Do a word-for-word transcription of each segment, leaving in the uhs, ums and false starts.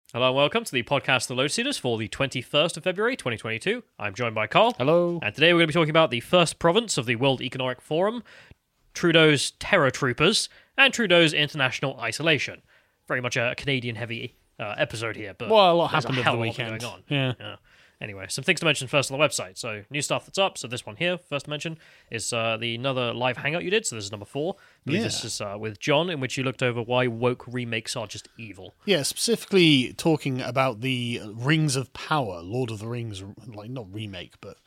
Hello and welcome to the podcast The Load Seeders for the twenty-first of February twenty twenty-two. I'm joined by Carl. Hello. And today we're going to be talking about the first province of the World Economic Forum, Trudeau's terror troopers, and Trudeau's international isolation. Very much a Canadian-heavy uh, episode here, but Well, a lot there's happened a over hell the of a lot weekend. going on. Yeah. Yeah. Anyway, some things to mention first on the website. So, new stuff that's up. So, this one here, first to mention, is uh, the another live hangout you did. So, this is number four. I believe Yeah. this is uh, with John, in which you looked over why woke remakes are just evil. Yeah, specifically talking about the Rings of Power, Lord of the Rings, like not remake, but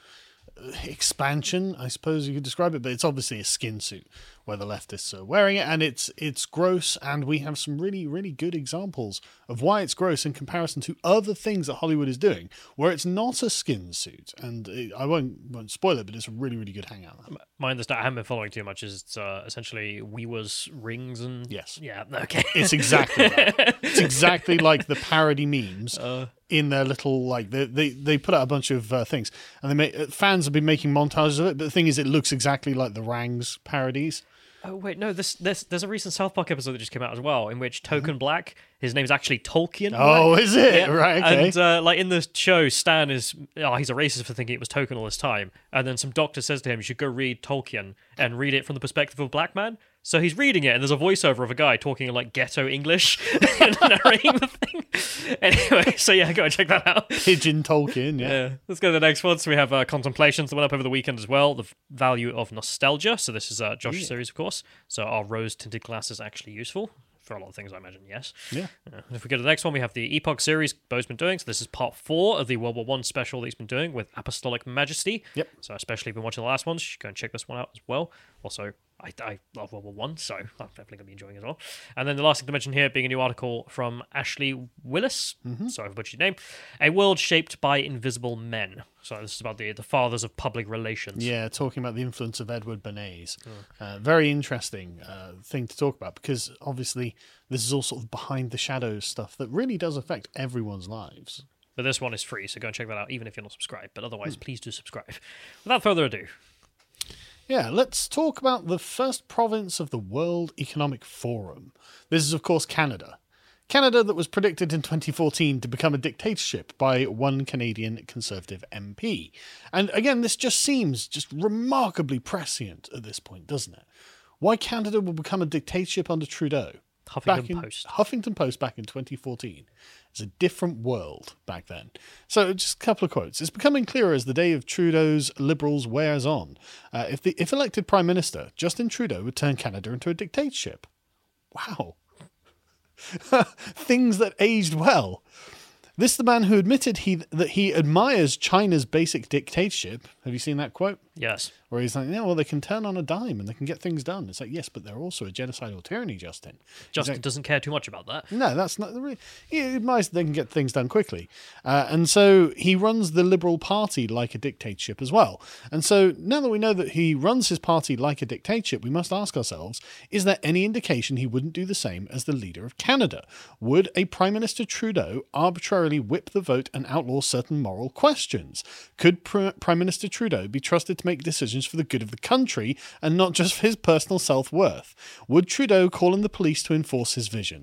expansion, I suppose you could describe it. But it's obviously a skin suit where the leftists are wearing it, and it's it's gross. And we have some really, really good examples of why it's gross in comparison to other things that Hollywood is doing, where it's not a skin suit. And it, I won't won't spoil it, but it's a really, really good hangout. My understanding, I haven't been following too much, is it's uh, essentially Weaver's rings and... Yes. Yeah, okay. It's exactly that. It's exactly like the parody memes Uh, in their little, like, they they, they put out a bunch of uh, things, and they make, uh, fans have been making montages of it, but the thing is, it looks exactly like the Rangs parodies. oh, wait, no, this, this, there's a recent South Park episode that just came out as well, in which Token Black, his name's actually Tolkien Oh, Black. is it? Yeah. Right, okay. And, uh, like, in the show, Stan is... Oh, he's a racist for thinking it was Token all this time. And then some doctor says to him, you should go read Tolkien and read it from the perspective of a black man. So he's reading it, and there's a voiceover of a guy talking in, like, ghetto English and narrating the thing. Anyway, so yeah, go and check that out. Pigeon Tolkien, yeah. Yeah, let's go to the next one. So we have uh, Contemplations that went up over the weekend as well. The value of nostalgia. So this is uh, Josh's Yeah. series, of course. So are rose-tinted glasses actually useful? For a lot of things, I imagine, yes. Yeah. Uh, if we go to the next one, we have the Epoch series Bo's been doing. So this is part four of the World War One special that he's been doing with Apostolic Majesty. Yep. So especially if you've been watching the last ones, you should go and check this one out as well. Also, I, I love World War One, so I'm definitely going to be enjoying it as well. And then the last thing to mention here being a new article from Ashley Willis. Mm-hmm. Sorry if I butchered your name. A World Shaped by Invisible Men. So this is about the, the fathers of public relations. Yeah, talking about the influence of Edward Bernays. Uh, very interesting uh, thing to talk about, because obviously this is all sort of behind the shadows stuff that really does affect everyone's lives. But this one is free, so go and check that out, even if you're not subscribed. But otherwise, please do subscribe. Without further ado, Yeah, let's talk about the first province of the World Economic Forum. This is, of course, Canada. Canada that was predicted in twenty fourteen to become a dictatorship by one Canadian Conservative M P. And again, this just seems just remarkably prescient at this point, doesn't it? Why Canada will become a dictatorship under Trudeau? Huffington Back in, Post. Huffington Post back in twenty fourteen. It's a different world back then. So just a couple of quotes. It's becoming clearer as the day of Trudeau's Liberals wears on. Uh, if the if elected Prime Minister, Justin Trudeau would turn Canada into a dictatorship. Wow. Things that aged well. This is the man who admitted he that he admires China's basic dictatorship. Have you seen that quote? Yes. Where he's like, yeah, well, they can turn on a dime and they can get things done. It's like, yes, but they're also a genocidal tyranny, Justin. Justin Exact- doesn't care too much about that. No, that's not the. Re- he admires that they can get things done quickly, uh, and so he runs the Liberal Party like a dictatorship as well. And so now that we know that he runs his party like a dictatorship, we must ask ourselves: is there any indication he wouldn't do the same as the leader of Canada? Would a Prime Minister Trudeau arbitrarily whip the vote and outlaw certain moral questions? Could Pr- Prime Minister Trudeau be trusted to make decisions for the good of the country and not just for his personal self-worth? Would Trudeau call in the police to enforce his vision?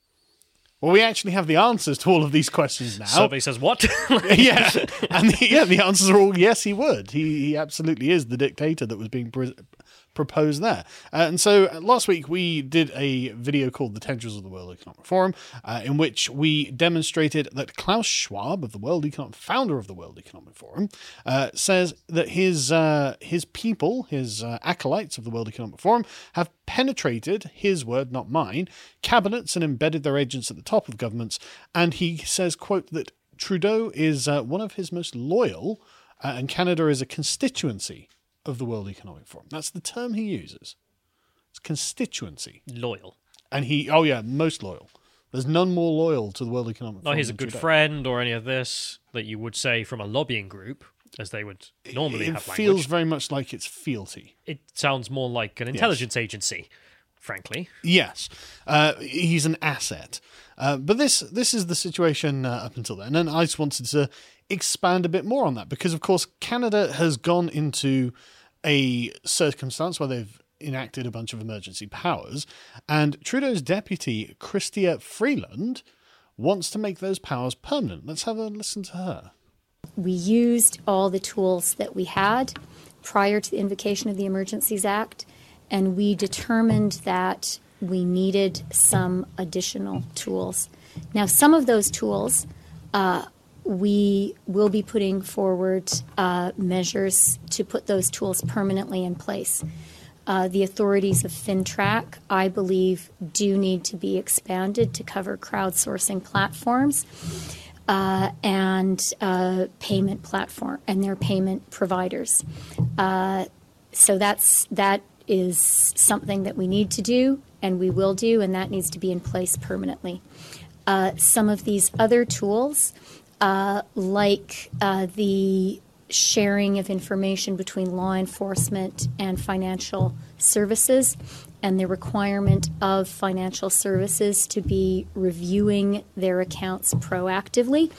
Well, we actually have the answers to all of these questions now. Survey says what? Yeah, and the, yeah, the answers are all yes, he would. He he absolutely is the dictator that was being pre- proposed there. Uh, and so uh, last week we did a video called "The Tendrils of the World Economic Forum," uh, in which we demonstrated that Klaus Schwab, of the World Economic, founder of the World Economic Forum, uh, says that his uh, his people, his uh, acolytes of the World Economic Forum, have penetrated, his word, not mine, cabinets and embedded their agents at the top of governments. And he says, quote, that Trudeau is uh, one of his most loyal, uh, and Canada is a constituency of the World Economic Forum. That's the term he uses. It's constituency. Loyal. And he, oh yeah, most loyal. There's none more loyal to the World Economic No, Forum. he's a than good Trudeau. friend or any of this that you would say from a lobbying group, as they would normally It have feels language. very much like it's fealty. It sounds more like an intelligence agency, frankly. Yes, uh, he's an asset. Uh, but this this is the situation uh, up until then. And I just wanted to expand a bit more on that because, of course, Canada has gone into a circumstance where they've enacted a bunch of emergency powers. And Trudeau's deputy, Chrystia Freeland, wants to make those powers permanent. Let's have a listen to her. We used all the tools that we had prior to the invocation of the Emergencies Act, and we determined that we needed some additional tools. Now, some of those tools, uh, we will be putting forward uh, measures to put those tools permanently in place. Uh, the authorities of FinTrack, I believe, do need to be expanded to cover crowdsourcing platforms uh, and uh, payment platform and their payment providers. Uh, so that's that is something that we need to do, and we will do, and that needs to be in place permanently. Uh, some of these other tools, uh, like uh, the sharing of information between law enforcement and financial services, and the requirement of financial services to be reviewing their accounts proactively,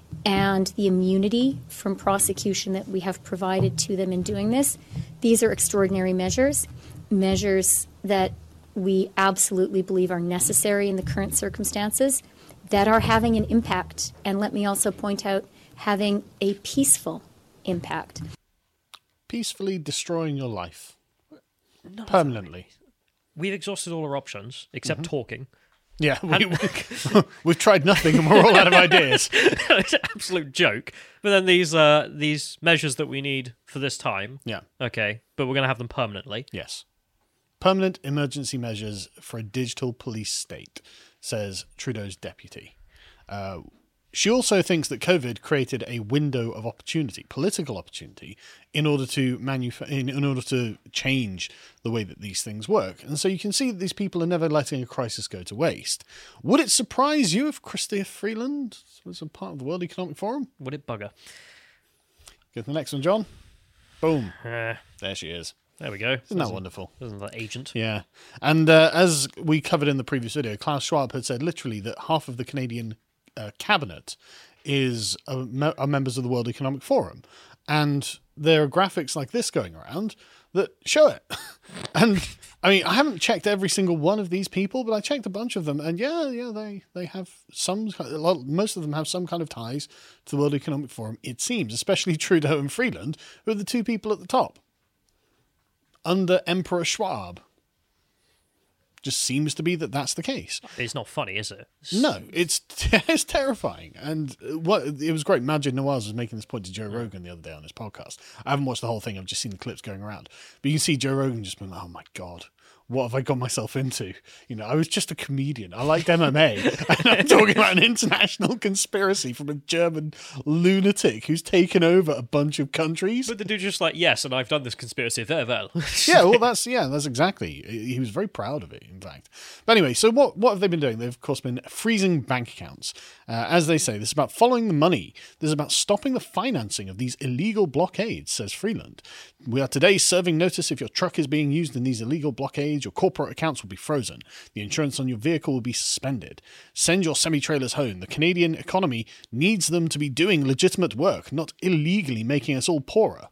and the immunity from prosecution that we have provided to them in doing this. These are extraordinary measures, measures that we absolutely believe are necessary in the current circumstances, that are having an impact, and let me also point out, having a peaceful impact. Peacefully destroying your life. No, Permanently. We've exhausted all our options, except Mm-hmm. talking. Yeah, we, we've tried nothing and we're all out of ideas. It's an absolute joke. But then these uh, these measures that we need for this time, Yeah, okay, but we're going to have them permanently. yes. Permanent emergency measures for a digital police state, says Trudeau's deputy. Uh, she also thinks that COVID created a window of opportunity, political opportunity, in order to manuf- in, in order to change the way that these things work. And so you can see that these people are never letting a crisis go to waste. Would it surprise you if Chrystia Freeland was a part of the World Economic Forum? Would it bugger? Go to the next one, John. Boom. Uh, There she is. there we go. Isn't that wonderful? Isn't that agent? Yeah. And uh, as we covered in the previous video, Klaus Schwab had said literally that half of the Canadian uh, cabinet is uh, me- are members of the World Economic Forum. And there are graphics like this going around that show it. And I mean, I haven't checked every single one of these people, but I checked a bunch of them. And yeah, yeah, they, they have some, a lot, most of them have some kind of ties to the World Economic Forum, it seems, especially Trudeau and Freeland, who are the two people at the top. Under Emperor Schwab. Just seems to be that that's the case. It's not funny, is it? It's- No, it's it's terrifying. And what it was great. Majid Nawaz was making this point to Joe Rogan the other day on his podcast. I haven't watched the whole thing. I've just seen the clips going around. But you can see Joe Rogan just being like, oh my God, what have I got myself into? You know, I was just a comedian. I liked M M A. And I'm talking about an international conspiracy from a German lunatic who's taken over a bunch of countries. But the dude's just like, yes, and I've done this conspiracy very well. Yeah, well, that's yeah, that's exactly. He was very proud of it, in fact. But anyway, so what what have they been doing? They've of course been freezing bank accounts, uh, as they say. This is about following the money. This is about stopping the financing of these illegal blockades, says Freeland. We are today serving notice if your truck is being used in these illegal blockades. Your corporate accounts will be frozen. The insurance on your vehicle will be suspended. Send your semi-trailers home. The Canadian economy needs them to be doing legitimate work, not illegally making us all poorer.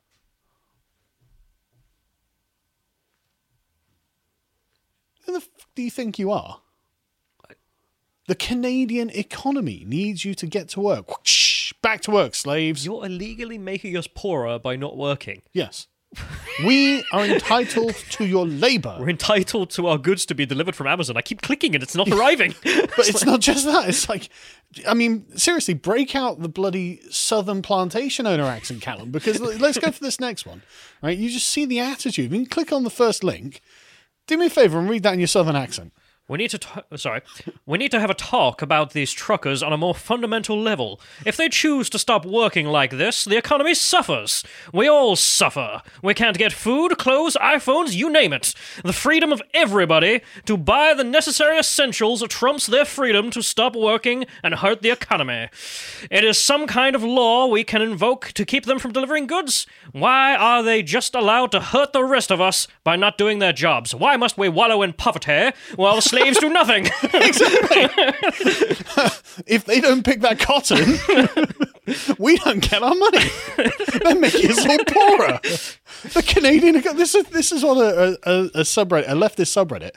Who the f- do you think you are? The Canadian economy needs you to get to work. Whoosh, back to work, slaves. You're illegally making us poorer by not working. Yes. We are entitled to your labour. We're entitled to our goods to be delivered from Amazon. I keep clicking and it's not arriving. But it's not just that. It's like, I mean, seriously, break out the bloody southern plantation owner accent, Callum, because l- let's go for this next one. Right? You just see the attitude. You can click on the first link. Do me a favour and read that in your southern accent. We need to t- sorry. We need to have a talk about these truckers on a more fundamental level. If they choose to stop working like this, the economy suffers. We all suffer. We can't get food, clothes, iPhones, you name it. The freedom of everybody to buy the necessary essentials trumps their freedom to stop working and hurt the economy. It is some kind of law we can invoke to keep them from delivering goods. Why are they just allowed to hurt the rest of us by not doing their jobs? Why must we wallow in poverty while slaves do nothing? Exactly. If they don't pick that cotton, we don't get our money. They're making us all poorer. The Canadian, this is this is on a, a, a subreddit, a leftist subreddit.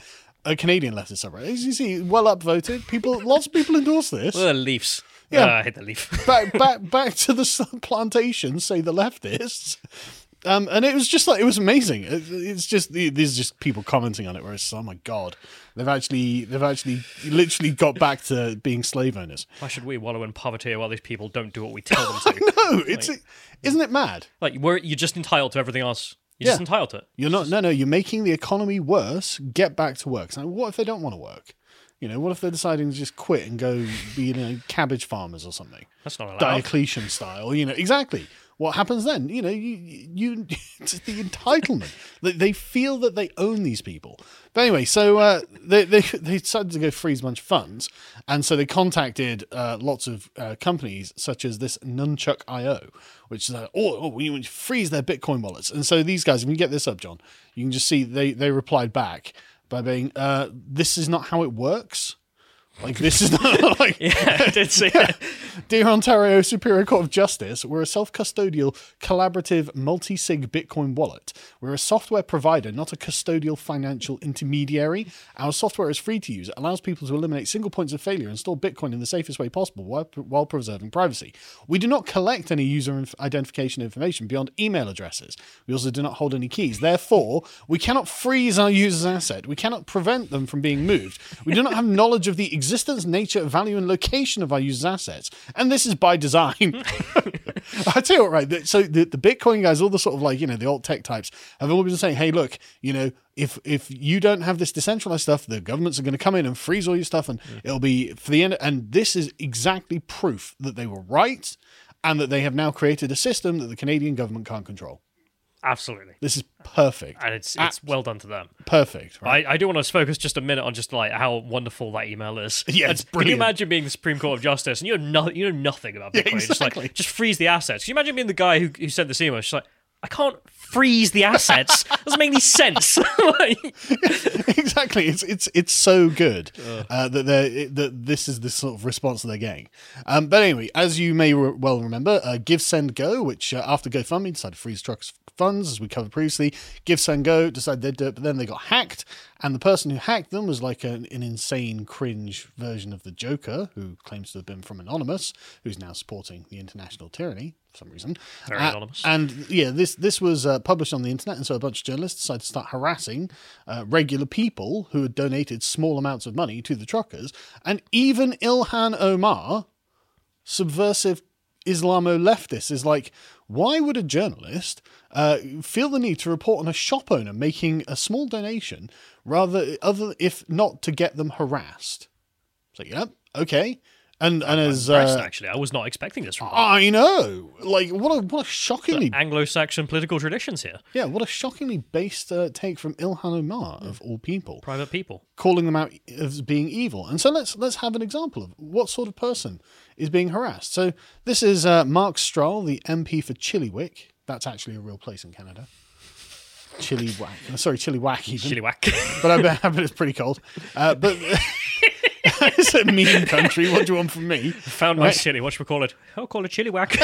a Canadian leftist subreddit. As you see, well upvoted. People, lots of people endorse this. The Leafs. Yeah. Uh, I hate the Leaf. back, back, back to the plantations. Say the leftists. Um, and it was just like, it was amazing. It, it's just, there's just people commenting on it where it's, oh my God, they've actually, they've actually literally got back to being slave owners. Why should we wallow in poverty while these people don't do what we tell them to? No, it's, like, isn't it mad? Like, we're, you're just entitled to everything else. You're Yeah. just entitled to it. You're not, no, no, you're making the economy worse. Get back to work. So what if they don't want to work? You know, what if they're deciding to just quit and go be, you know, cabbage farmers or something? That's not allowed. Diocletian style, you know, exactly. What happens then? You know, you, you it's the entitlement. They, they feel that they own these people. But anyway, so uh, they, they they decided to go freeze a bunch of funds, and so they contacted uh, lots of uh, companies such as this Nunchuck dot I O, which is uh, oh, oh, we want to freeze their Bitcoin wallets. And so these guys, if you get this up, John, you can just see they they replied back by being, uh, "This is not how it works." Like, this is not like... Yeah, I did see it. Dear Ontario Superior Court of Justice, we're a self-custodial, collaborative, multi-sig Bitcoin wallet. We're a software provider, not a custodial financial intermediary. Our software is free to use. It allows people to eliminate single points of failure and store Bitcoin in the safest way possible while, while preserving privacy. We do not collect any user inf- identification information beyond email addresses. We also do not hold any keys. Therefore, we cannot freeze our users' asset. We cannot prevent them from being moved. We do not have knowledge of the existence, nature, value, and location of our users' assets. And this is by design. I tell you what, right? So the, the Bitcoin guys, all the sort of like, you know, the alt tech types have all been saying, hey, look, you know, if if you don't have this decentralized stuff, the governments are going to come in and freeze all your stuff, and mm. it'll be for the end. And this is exactly proof that they were right, and that they have now created a system that the Canadian government can't control. Absolutely. This is perfect. And it's it's well done to them. Perfect. Right? I, I do want to focus just a minute on just like how wonderful that email is. Yeah, it's Can brilliant. you imagine being the Supreme Court of Justice and you know, no, you know nothing about Bitcoin? Yeah, Just like, exactly. just freeze the assets. Can you imagine being the guy who, who sent this email? She's like, I can't freeze the assets. Doesn't make any sense. Like, exactly. It's it's it's so good uh, that they that this is the sort of response that they're getting. Um, but anyway, as you may re- well remember, uh, Give Send Go, which uh, after GoFundMe decided to freeze trucks funds, as we covered previously, Give Send Go decided they'd do it, but then they got hacked, and the person who hacked them was like an, an insane cringe version of the Joker, who claims to have been from Anonymous, who's now supporting the international tyranny for some reason. Very uh, anonymous. And yeah, this this was uh, published on the internet, and so a bunch of journalists decided to start harassing uh, regular people who had donated small amounts of money to the truckers, and even Ilhan Omar, subversive Islamo-leftist, is like, why would a journalist uh, feel the need to report on a shop owner making a small donation, rather other if not to get them harassed? So yeah, okay. And and I'm as impressed, uh, actually, I was not expecting this from them. I know, like what a what a shockingly Anglo-Saxon political traditions here. yeah what a shockingly based uh, take from Ilhan Omar of all people, Private people. calling them out as being evil. And so let's let's have an example of what sort of person is being harassed. So this is uh, Mark Stroll, the M P for Chilliwack. That's actually a real place in Canada. Chilliwack. Sorry, Chilliwack even. Chilliwack. But I bet, I bet it's pretty cold. Uh, but it's a mean country. What do you want from me? Found my Right. chili. What should we call it? I'll call it Chilliwack.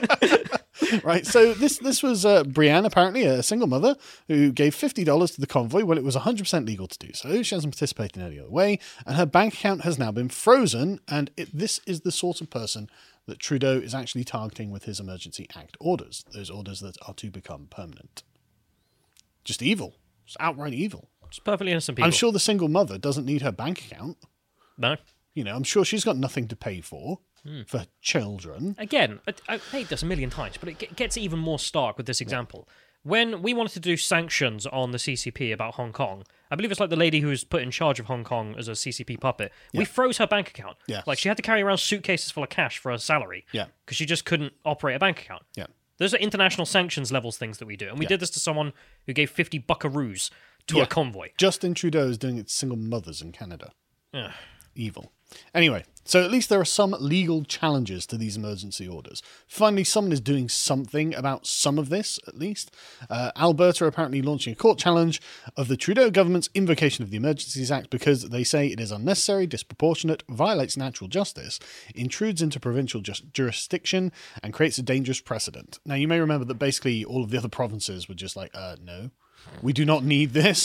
Right, so this this was uh, Brienne, apparently a single mother, who gave fifty dollars to the convoy when it was one hundred percent legal to do so. She hasn't participated in any other way, and her bank account has now been frozen, and it, this is the sort of person that Trudeau is actually targeting with his Emergency Act orders, those orders that are to become permanent. Just evil. It's outright evil. It's perfectly innocent people. I'm sure the single mother doesn't need her bank account. No. You know, I'm sure she's got nothing to pay for, for children. Again, I, I've made this a million times, but it ge- gets even more stark with this example. When we wanted to do sanctions on the C C P about Hong Kong, I believe it's like the lady who was put in charge of Hong Kong as a C C P puppet. We froze her bank account. Yeah. Like, she had to carry around suitcases full of cash for her salary. Yeah. Because she just couldn't operate a bank account. Yeah. Those are international sanctions levels things that we do. And we Yeah. did this to someone who gave fifty buckaroos to Yeah. a convoy. Justin Trudeau is doing it to single mothers in Canada. Ugh. Evil. Anyway, so at least there are some legal challenges to these emergency orders. Finally, someone is doing something about some of this, at least. Uh, Alberta are apparently launching a court challenge of the Trudeau government's invocation of the Emergencies Act because they say it is unnecessary, disproportionate, violates natural justice, intrudes into provincial ju- jurisdiction, and creates a dangerous precedent. Now, you may remember that basically all of the other provinces were just like, uh, no. We do not need this.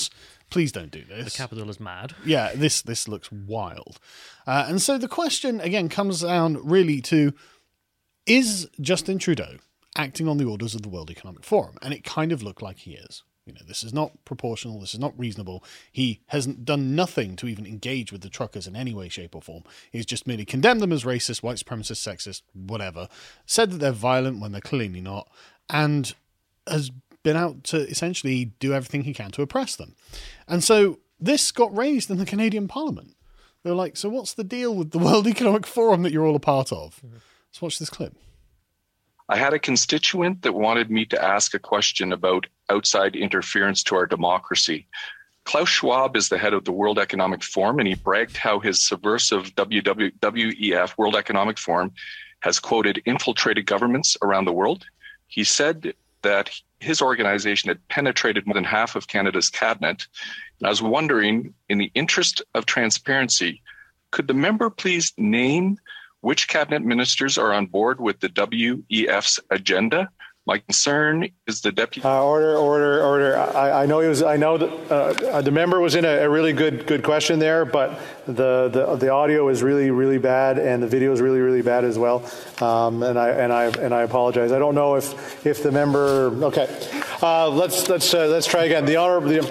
please don't do this. The capital is mad. Yeah, this this looks wild. Uh, and so the question, again, comes down really to, is Justin Trudeau acting on the orders of the World Economic Forum? And it kind of looked like he is. You know, this is not proportional. This is not reasonable. He hasn't done nothing to even engage with the truckers in any way, shape or form. He's just merely condemned them as racist, white supremacist, sexist, whatever, said that they're violent when they're clearly not, and has been out to essentially do everything he can to oppress them. And so this got raised in the Canadian Parliament. They were like, so what's the deal with the World Economic Forum that you're all a part of? Mm-hmm. Let's watch this clip. I had a constituent that wanted me to ask a question about outside interference to our democracy. Klaus Schwab is the head of the World Economic Forum, and he bragged how his subversive W W E F, World Economic Forum, has, quoted, infiltrated governments around the world. He said that his organization had penetrated more than half of Canada's cabinet. And I was wondering, in the interest of transparency, could the member please name which cabinet ministers are on board with the W E F's agenda? My concern is the deputy. Uh, order, order, order. I, I know he was. I know that uh, the member was in a, a really good, good question there, but the, the the audio is really, really bad, and the video is really, really bad as well. Um, and I and I and I apologize. I don't know if if the member. Okay, uh, let's let's uh, let's try again. The honorable the,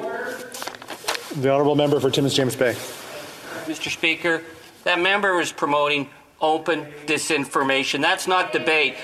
the, the honorable member for Timmins James Bay. Mister Speaker, that member was promoting open disinformation. That's not debate.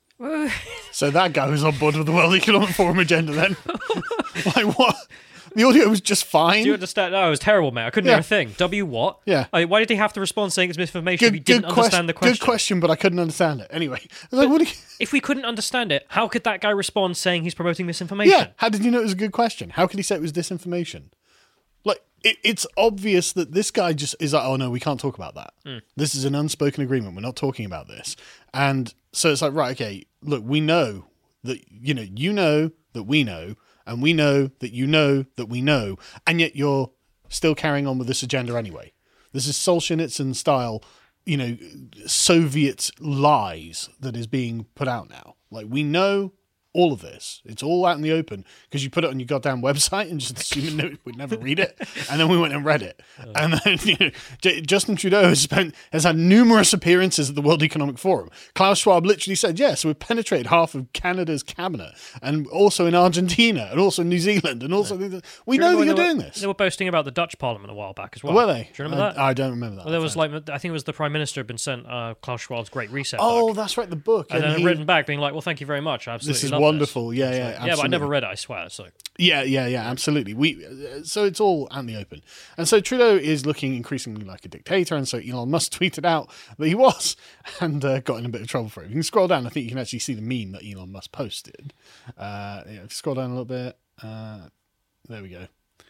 So that guy was on board with the World Economic Forum agenda then. Like what? The audio was just fine. Do you understand? No, it was terrible, mate. I couldn't Yeah. hear a thing. W what? Yeah. I mean, why did he have to respond saying it's misinformation if he didn't quest- understand the question? Good question, but I couldn't understand it. Anyway, I was like, what do you- If we couldn't understand it, how could that guy respond saying he's promoting misinformation? yeah, how did you know it was a good question? How could he say it was disinformation? Like, it, it's obvious that this guy just is like, oh no, we can't talk about that. Mm. This is an unspoken agreement. We're not talking about this. And so it's like, right, okay, look, we know that, you know, you know that we know, and we know that you know that we know, and yet you're still carrying on with this agenda anyway. This is Solzhenitsyn style, you know, Soviet lies that is being put out now. Like, we know all of this. It's all out in the open because you put it on your goddamn website and just assuming we'd never read it. And then we went and read it. Oh. And then, you know, J- Justin Trudeau has spent has had numerous appearances at the World Economic Forum. Klaus Schwab literally said, yes, we've penetrated half of Canada's cabinet, and also in Argentina, and also in New Zealand, and also yeah. we Do know that you're were, doing this. They were boasting about the Dutch Parliament a while back as well. Were they? Do you remember I, that? I don't remember that. Well, there was like I think it was the Prime Minister had been sent uh, Klaus Schwab's Great Reset. Oh, book. that's right, the book, and, and then he, written back being like, well, thank you very much. I absolutely this is love wonderful. This. Yeah, yeah. Like, Absolutely. Yeah, but I never read it, I swear. So yeah, yeah, yeah, absolutely. We uh, so it's all out in the open, and so Trudeau is looking increasingly like a dictator, and so Elon Musk tweeted out that he was, and uh, got in a bit of trouble for it. You can scroll down. I think you can actually see the meme that Elon Musk posted. Uh, yeah, scroll down a little bit. Uh, there we go.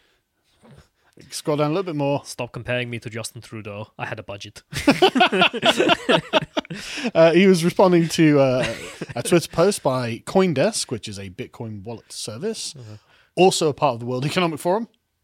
Scroll down a little bit more. Stop comparing me to Justin Trudeau. I had a budget. uh, he was responding to uh, a Twitter post by CoinDesk, which is a Bitcoin wallet service, uh-huh. also a part of the World Economic Forum,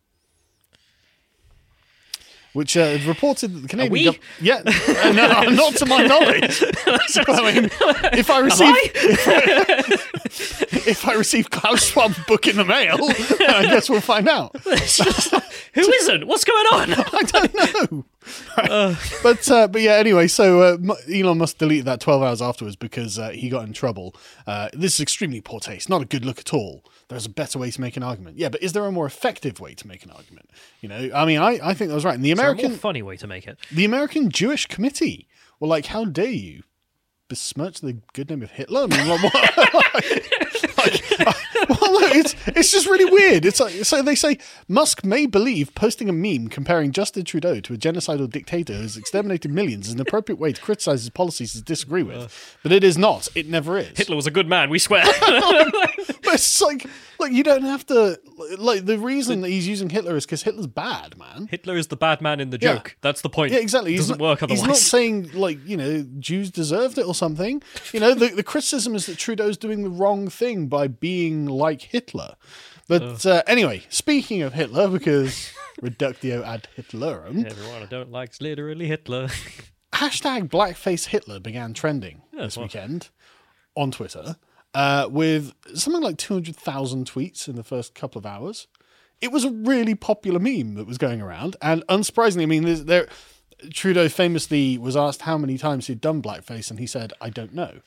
which uh, reported that the Canadian government... Yeah, uh, no, not to my knowledge. I mean, if I receive... I? if, if I receive Klaus Schwab's book in the mail, I guess we'll find out. Who isn't? What's going on? I don't know. Right. Uh, but uh, but yeah, anyway, so uh, Elon Musk deleted that twelve hours afterwards because uh, he got in trouble. Uh, this is extremely poor taste, not a good look at all. There's a better way to make an argument. Yeah, but is there a more effective way to make an argument? You know, I mean, I, I think that was right. And the is American there a more funny way to make it? The American Jewish Committee were like, how dare you besmirch the good name of Hitler? I mean, what, like, like, uh, well, no, it's it's just really weird. It's like, so they say Musk may believe posting a meme comparing Justin Trudeau to a genocidal dictator who has exterminated millions is an appropriate way to criticize his policies to disagree with, but it is not. It never is. Hitler was a good man, we swear. But it's like, like you don't have to. Like the reason that he's using Hitler is because Hitler's bad, man. Hitler is the bad man in the Yeah. joke. That's the point. Yeah, exactly. It He's doesn't not, work otherwise. He's not saying like you know Jews deserved it or something. You know, the the criticism is that Trudeau's doing the wrong thing by being like Hitler. But uh, anyway, speaking of Hitler, because reductio ad Hitlerum, everyone I don't like is literally Hitler. hashtag blackface Hitler began trending Yeah, this well. weekend on Twitter uh, with something like two hundred thousand tweets in the first couple of hours. it was a really popular meme that was going around. And unsurprisingly, I mean, there's, there Trudeau famously was asked how many times he'd done blackface, and he said, I don't know.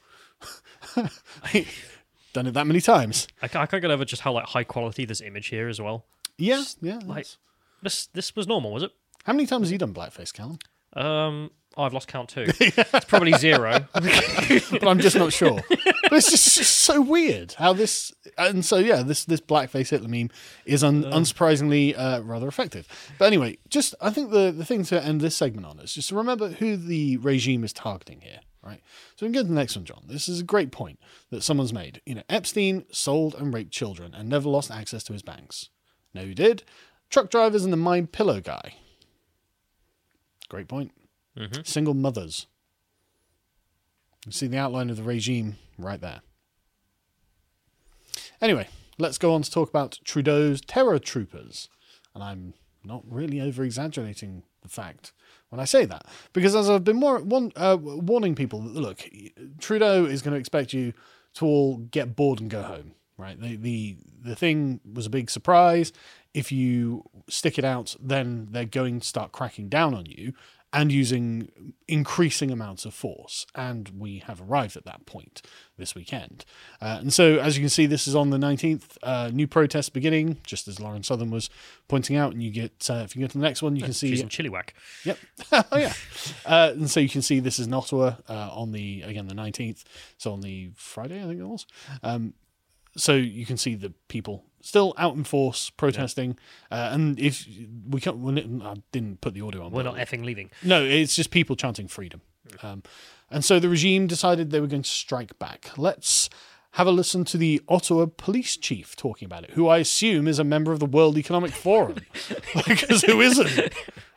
Done it that many times. I can't, I can't get over just how like high quality this image here as well. Yeah, yeah. Like this, this was normal, was it? How many times have you done blackface, Callum? Um, oh, I've lost count too. It's probably zero. But I'm just not sure. But it's just, just so weird how this, and so yeah, this this blackface Hitler meme is un, uh. unsurprisingly uh, rather effective. But anyway, just I think the the thing to end this segment on is just to remember who the regime is targeting here. Right. So we can go to the next one, John. This is a great point that someone's made. You know, Epstein sold and raped children and never lost access to his banks. No, he did. Truck drivers and the My Pillow guy. Great point. Mm-hmm. Single mothers. You see the outline of the regime right there. Anyway, let's go on to talk about Trudeau's terror troopers. And I'm not really over-exaggerating the fact when I say that, because as I've been more one, uh, warning people, look, Trudeau is going to expect you to all get bored and go home, right? The, the the thing was a big surprise. If you stick it out, then they're going to start cracking down on you and using increasing amounts of force. And we have arrived at that point this weekend. Uh, and so, as you can see, this is on the nineteenth, uh, new protests beginning, just as Lauren Southern was pointing out. And you get, uh, if you go to the next one, you can see... She's in Chilliwack. Yep. Oh, yeah. Uh, and so you can see this is in Ottawa uh, on the, again, the nineteenth. So on the Friday, I think it was. Um, so you can see the people still out in force protesting. Uh, and if we can't, when it, I didn't put the audio on. We're not effing leaving. No, it's just people chanting freedom. Um, and so the regime decided they were going to strike back. Let's have a listen to the Ottawa police chief talking about it, who I assume is a member of the World Economic Forum. Because who isn't?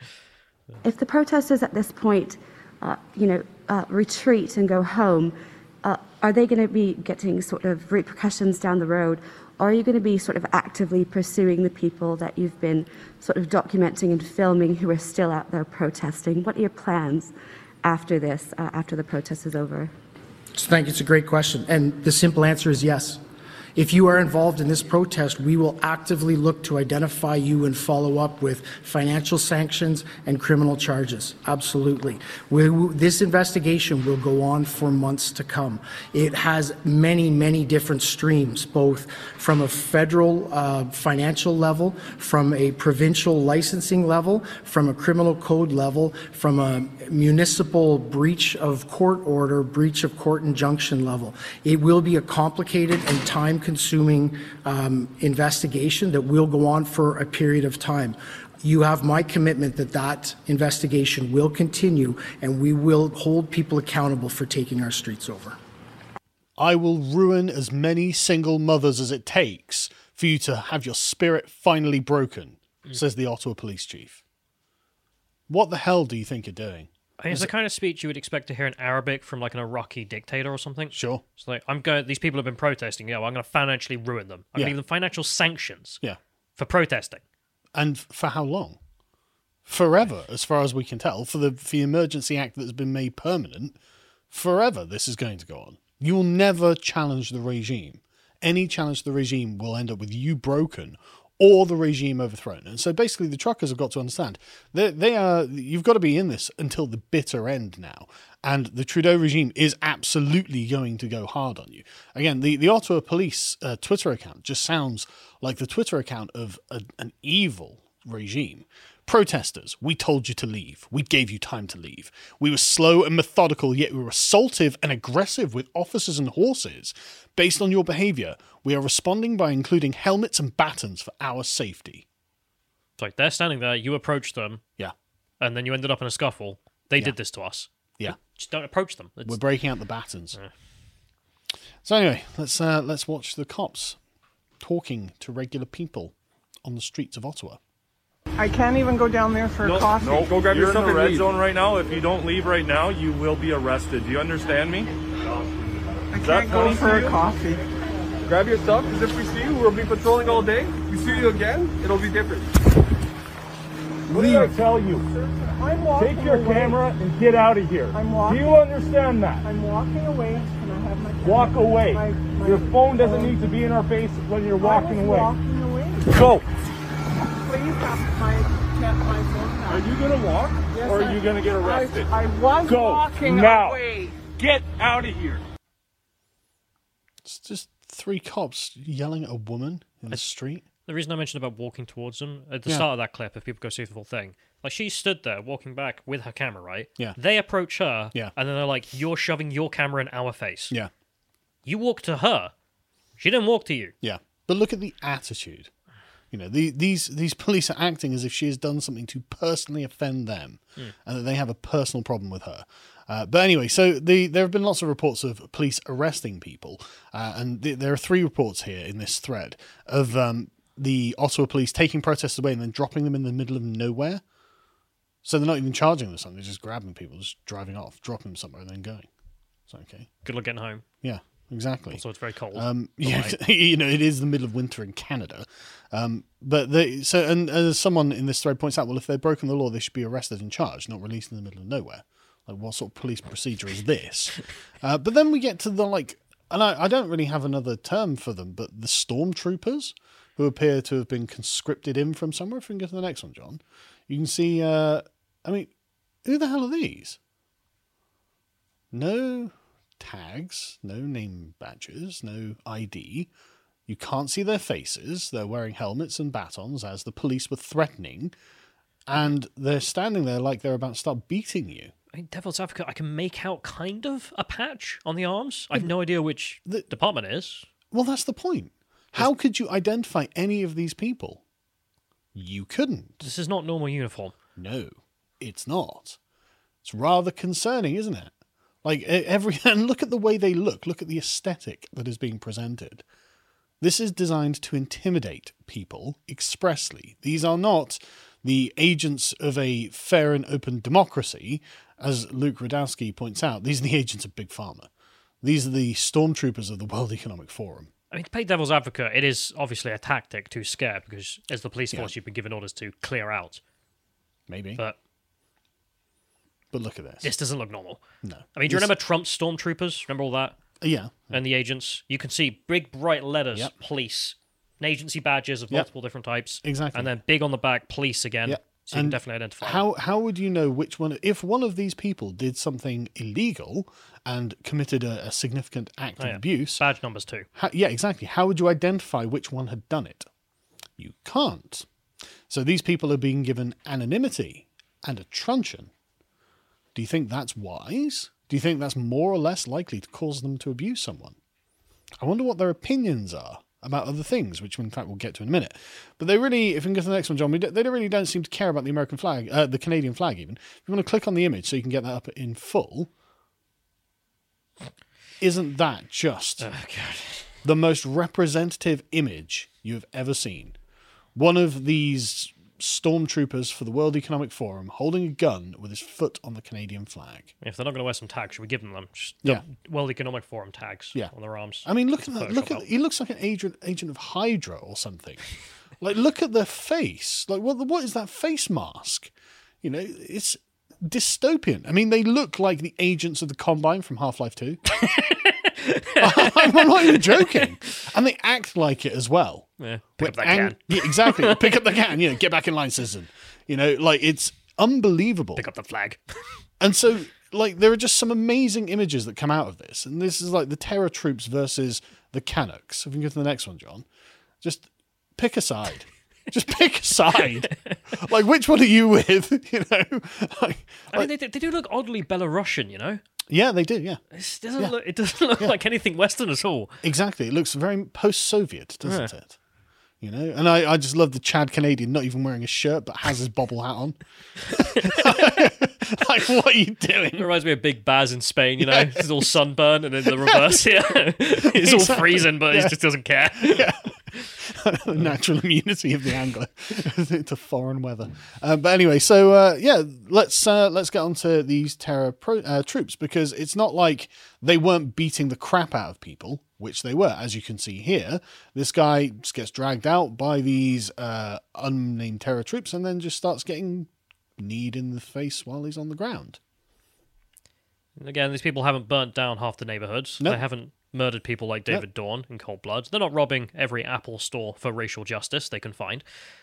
If the protesters at this point, uh, you know, uh, retreat and go home, uh, are they going to be getting sort of repercussions down the road? Or are you going to be sort of actively pursuing the people that you've been sort of documenting and filming who are still out there protesting? What are your plans after this, uh, after the protest is over? Thank you. It's a great question. And the simple answer is yes. If you are involved in this protest, we will actively look to identify you and follow up with financial sanctions and criminal charges. Absolutely. We, this investigation will go on for months to come. It has many, many different streams, both from a federal uh, financial level, from a provincial licensing level, from a criminal code level, from a municipal breach of court order, breach of court injunction level. It will be a complicated and time consuming um, investigation that will go on for a period of time. You have my commitment that that investigation will continue and we will hold people accountable for taking our streets over. I will ruin as many single mothers as it takes for you to have your spirit finally broken, mm. says the Ottawa police chief. What the hell do you think you're doing? I mean, it's the kind of speech you would expect to hear in Arabic from like an Iraqi dictator or something. Sure. It's like, I'm going. These people have been protesting. Yeah, well, I'm going to financially ruin them. I'm Yeah. going to give them financial sanctions. Yeah. For protesting. And for how long? Forever, as far as we can tell. For the, for the emergency act that's been made permanent, forever this is going to go on. You will never challenge the regime. Any challenge to the regime will end up with you broken or the regime overthrown. And so basically the truckers have got to understand they they are, you've got to be in this until the bitter end now. And the Trudeau regime is absolutely going to go hard on you. Again, the, the Ottawa police uh, Twitter account just sounds like the Twitter account of a, an evil regime. Protesters, we told you to leave. We gave you time to leave. We were slow and methodical, yet we were assaultive and aggressive with officers and horses. Based on your behaviour, we are responding by including helmets and batons for our safety. It's like they're standing there, you approached them, Yeah. and then you ended up in a scuffle. They Yeah. did this to us. Yeah. Just don't approach them. It's, We're breaking out the batons. Yeah. So anyway, let's uh, let's watch the cops talking to regular people on the streets of Ottawa. I can't even go down there for no, a coffee. No, go grab You're your stuff in the red leave. zone right now. If you don't leave right now, you will be arrested. Do you understand me? I can't go for a coffee. Grab your stuff, because if we see you, we'll be patrolling all day. We see you again, it'll be different. What did I tell you? I'm walking Take your away. camera and get out of here. I'm walking. Do you understand that? I'm walking away. Can I have my camera? Walk away. My, my Your phone doesn't phone. need to be in our face when you're walking I was away. walking away. Go. tap my, tap my phone now. Are you gonna walk, Yes, or are I- you gonna get arrested? I, I was Go walking now. away. Get out of here. It's just three cops yelling at a woman in the street. The reason I mentioned about walking towards them, at the Yeah. start of that clip, if people go see the full thing, like she stood there walking back with her camera, right? Yeah. They approach her, Yeah. and then they're like, you're shoving your camera in our face. Yeah. You walk to her. She didn't walk to you. Yeah. But look at the attitude. You know, the, these these police are acting as if she has done something to personally offend them, Mm. and that they have a personal problem with her. Uh, but anyway, so the there have been lots of reports of police arresting people, uh, and th- there are three reports here in this thread of um, the Ottawa police taking protesters away and then dropping them in the middle of nowhere. So they're not even charging them something; they're just grabbing people, just driving off, dropping them somewhere, and then going. It's okay. Good luck getting home. Yeah. Exactly. Also, it's very cold. Um, yeah, you know, it is the middle of winter in Canada. Um, but they, so, and as someone in this thread points out, well, if they've broken the law, they should be arrested and charged, not released in the middle of nowhere. Like, what sort of police procedure is this? Uh, but then we get to the, like, and I, I don't really have another term for them, but the stormtroopers, who appear to have been conscripted in from somewhere. If we can go to the next one, John, you can see, uh, I mean, who the hell are these? No tags, no name badges, no I D. You can't see their faces. They're wearing helmets and batons as the police were threatening, and they're standing there like they're about to start beating you. I mean, Devil's Advocate, I can make out kind of a patch on the arms. I have no idea which the department it is. Well, that's the point. How could you identify any of these people? You couldn't. This is not normal uniform. No, it's not. It's rather concerning, isn't it? Like, every and look at the way they look. Look at the aesthetic that is being presented. This is designed to intimidate people expressly. These are not the agents of a fair and open democracy, as Luke Radowski points out. These are the agents of Big Pharma. These are the stormtroopers of the World Economic Forum. I mean, to play devil's advocate, it is obviously a tactic to scare, because as the police force, Yeah. you've been given orders to clear out. Maybe. But But look at this. this doesn't look normal. No. I mean, do you This- remember Trump's stormtroopers? Remember all that? Yeah. And the agents? You can see big, bright letters, Yep. police, and agency badges of Yep. multiple different types. Exactly. And then big on the back, police again. Yeah. So you And can definitely identify them. How how would you know which one? If one of these people did something illegal and committed a, a significant act Oh, of yeah. abuse, Badge numbers too. how, yeah, exactly. How would you identify which one had done it? You can't. So these people are being given anonymity and a truncheon. Do you think that's wise? Do you think that's more or less likely to cause them to abuse someone? I wonder what their opinions are about other things, which in fact we'll get to in a minute. But they really, if we can go to the next one, John, we do, they don't really don't seem to care about the American flag, uh, the Canadian flag even. If you want to click on the image so you can get that up in full, isn't that just Oh, God. the most representative image you have ever seen? One of these stormtroopers for the World Economic Forum holding a gun with his foot on the Canadian flag. If they're not going to wear some tags, should we give them them? Just Yeah. the World Economic Forum tags Yeah. on their arms. I mean, look at It's a that. Look Photoshop at out. he looks like an agent agent of Hydra or something. Like, look at the face. Like, what what is that face mask? You know, it's dystopian. I mean, they look like the agents of the Combine from Half-Life two. I'm not even joking. And they act like it as well. Yeah, pick up that And- can. Yeah, exactly. Pick up the can. You know, get back in line, citizen. You know, like, it's unbelievable. Pick up the flag. And so, like, there are just some amazing images that come out of this. And this is like the Terror Troops versus the Canucks. If we can go to the next one, John. Just pick a side. Just pick a side. Like, which one are you with? You know? Like, I mean, they, they do look oddly Belarusian, you know? yeah, they do, yeah. It doesn't Yeah. look, it doesn't look like anything Western at all. Exactly. It looks very post-Soviet, doesn't Yeah. it? You know? And I, I just love the Chad Canadian not even wearing a shirt, but has his bobble hat on. Like, what are you doing? It reminds me of Big Baz in Spain, you know? He's all sunburned, and then the reverse here. He's all Exactly. freezing, but Yeah. he just doesn't care. Yeah. Natural immunity of the Anglo to foreign weather. Uh, but anyway, so uh, yeah, let's uh, let's get on to these terror pro- uh, troops, because it's not like they weren't beating the crap out of people, which they were. As you can see here, this guy just gets dragged out by these uh, unnamed terror troops and then just starts getting kneed in the face while he's on the ground. Again, these people haven't burnt down half the neighborhoods. Nope. They haven't murdered people like David Dorn in cold blood. They're not robbing every Apple store for racial justice they can find.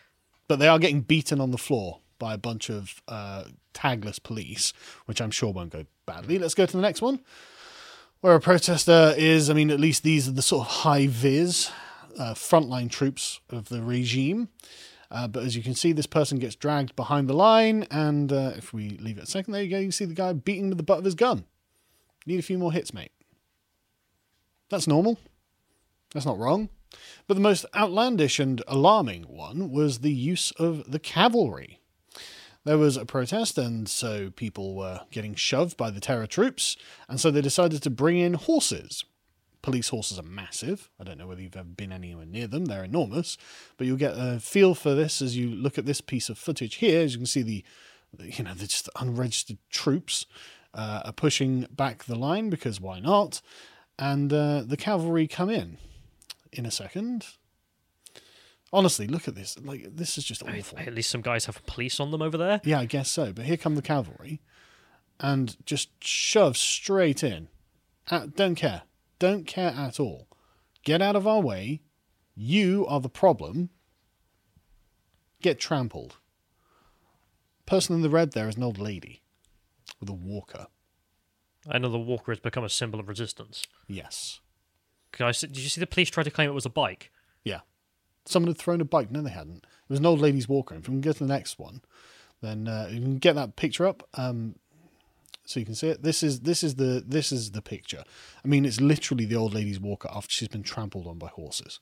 But they are getting beaten on the floor by a bunch of uh, tagless police, which I'm sure won't go badly. Let's go to the next one, where a protester is, I mean, at least these are the sort of high-vis uh, frontline troops of the regime. Uh, but as you can see, this person gets dragged behind the line, and uh, if we leave it a second, there you go, you can see the guy beating with the butt of his gun. Need a few more hits, mate. That's normal. That's not wrong. But the most outlandish and alarming one was the use of the cavalry. There was a protest, and so people were getting shoved by the terror troops, and so they decided to bring in horses. Police horses are massive. I don't know whether you've ever been anywhere near them. They're enormous. But you'll get a feel for this as you look at this piece of footage here. As you can see, the, you know, the just unregistered troops uh, are pushing back the line, because why not? And uh, the cavalry come in. In a second. Honestly, look at this. Like, this is just awful. At least some guys have police on them over there. Yeah, I guess so. But here come the cavalry, and just shove straight in. Uh, don't care. Don't care at all. Get out of our way. You are the problem. Get trampled. Person in the red there is an old lady with a walker. I know the walker has become a symbol of resistance. Yes. Guys, did you see the police try to claim it was a bike? Yeah. Someone had thrown a bike. No, they hadn't. It was an old lady's walker. If we can go to the next one, then uh, you can get that picture up, um, so you can see it. This is this is the this is the picture. I mean, it's literally the old lady's walker after she's been trampled on by horses.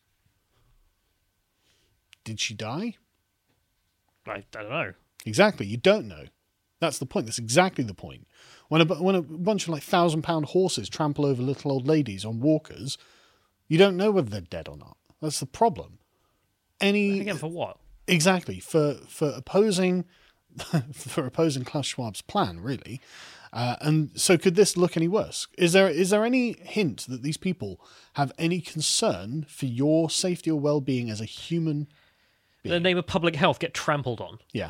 Did she die? I, I don't know. Exactly. You don't know. That's the point. That's exactly the point. When a when a bunch of like thousand pound horses trample over little old ladies on walkers, you don't know whether they're dead or not. That's the problem. Any again for what? Exactly for for opposing for opposing Klaus Schwab's plan, really. Uh, and so, could this look any worse? Is there is there any hint that these people have any concern for your safety or well-being as a human being? In the name of public health, get trampled on. Yeah.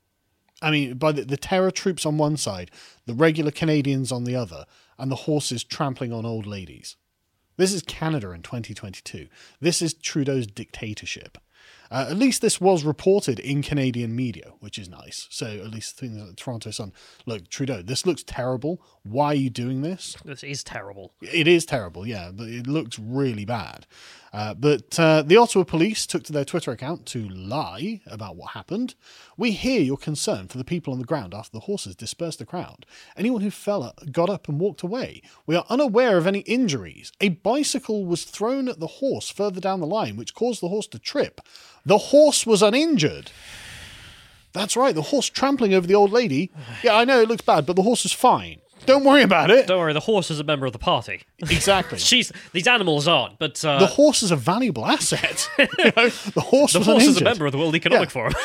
I mean, by the, the terror troops on one side, the regular Canadians on the other, and the horses trampling on old ladies. This is Canada in twenty twenty-two. This is Trudeau's dictatorship. Uh, at least this was reported in Canadian media, which is nice. So at least things like the Toronto Sun. Look, Trudeau, this looks terrible. Why are you doing this? This is terrible. It is terrible, yeah, but it looks really bad. Uh, but uh, the Ottawa police took to their Twitter account to lie about what happened. We hear your concern for the people on the ground after the horses dispersed the crowd. Anyone who fell up, got up and walked away. We are unaware of any injuries. A bicycle was thrown at the horse further down the line, which caused the horse to trip. The horse was uninjured. That's right, the horse trampling over the old lady. Yeah, I know it looks bad, but the horse is fine. Don't worry about it. Don't worry, the horse is a member of the party. Exactly. She's, these animals aren't, but... Uh, the horse is a valuable asset. You know, the horse the was horse uninjured. is a member of the World Economic Yeah. Forum.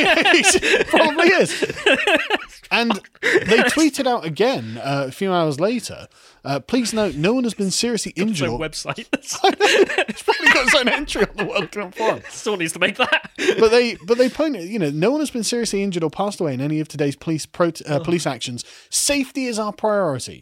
It probably is. And they tweeted out again uh, a few hours later, uh, please note, no one has been seriously injured. Their or... website. It's probably got its own entry on the World Economic Forum. Someone needs to make that. But they, but they pointed, you know, no one has been seriously injured or passed away in any of today's police pro- uh, police actions. Safety is our priority.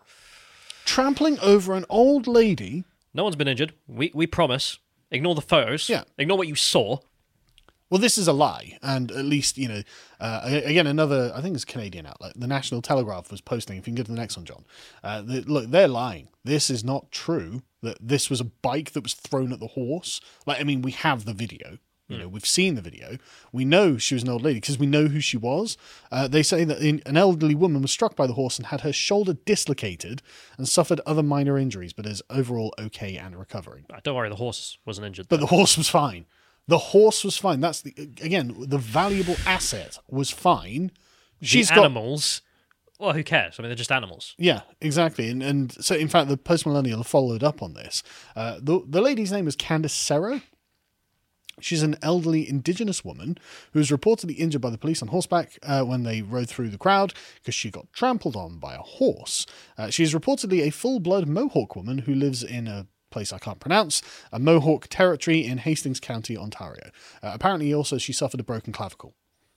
Trampling over an old lady. No one's been injured. We we promise. Ignore the photos. Yeah. Ignore what you saw. Well, this is a lie, and at least, you know, uh, again, another, I think it's a Canadian outlet, the National Telegraph was posting, if you can go to the next one, John, uh, the, look, they're lying. This is not true, that this was a bike that was thrown at the horse. Like, I mean, we have the video, you know, we've seen the video. We know she was an old lady, because we know who she was. Uh, they say that an elderly woman was struck by the horse and had her shoulder dislocated and suffered other minor injuries, but is overall okay and recovering. Don't worry, the horse wasn't injured. But the horse was fine. The horse was fine. That's the again the valuable asset was fine. She's the got animals. Well, who cares? I mean, they're just animals. Yeah, exactly. And and so in fact, the Post Millennial followed up on this. Uh, the the lady's name is Candace Serra. She's an elderly Indigenous woman who was reportedly injured by the police on horseback uh, when they rode through the crowd because she got trampled on by a horse. Uh, she is reportedly a full-blood Mohawk woman who lives in a place I can't pronounce, a Mohawk territory in Hastings County, Ontario. Uh, apparently also she suffered a broken clavicle.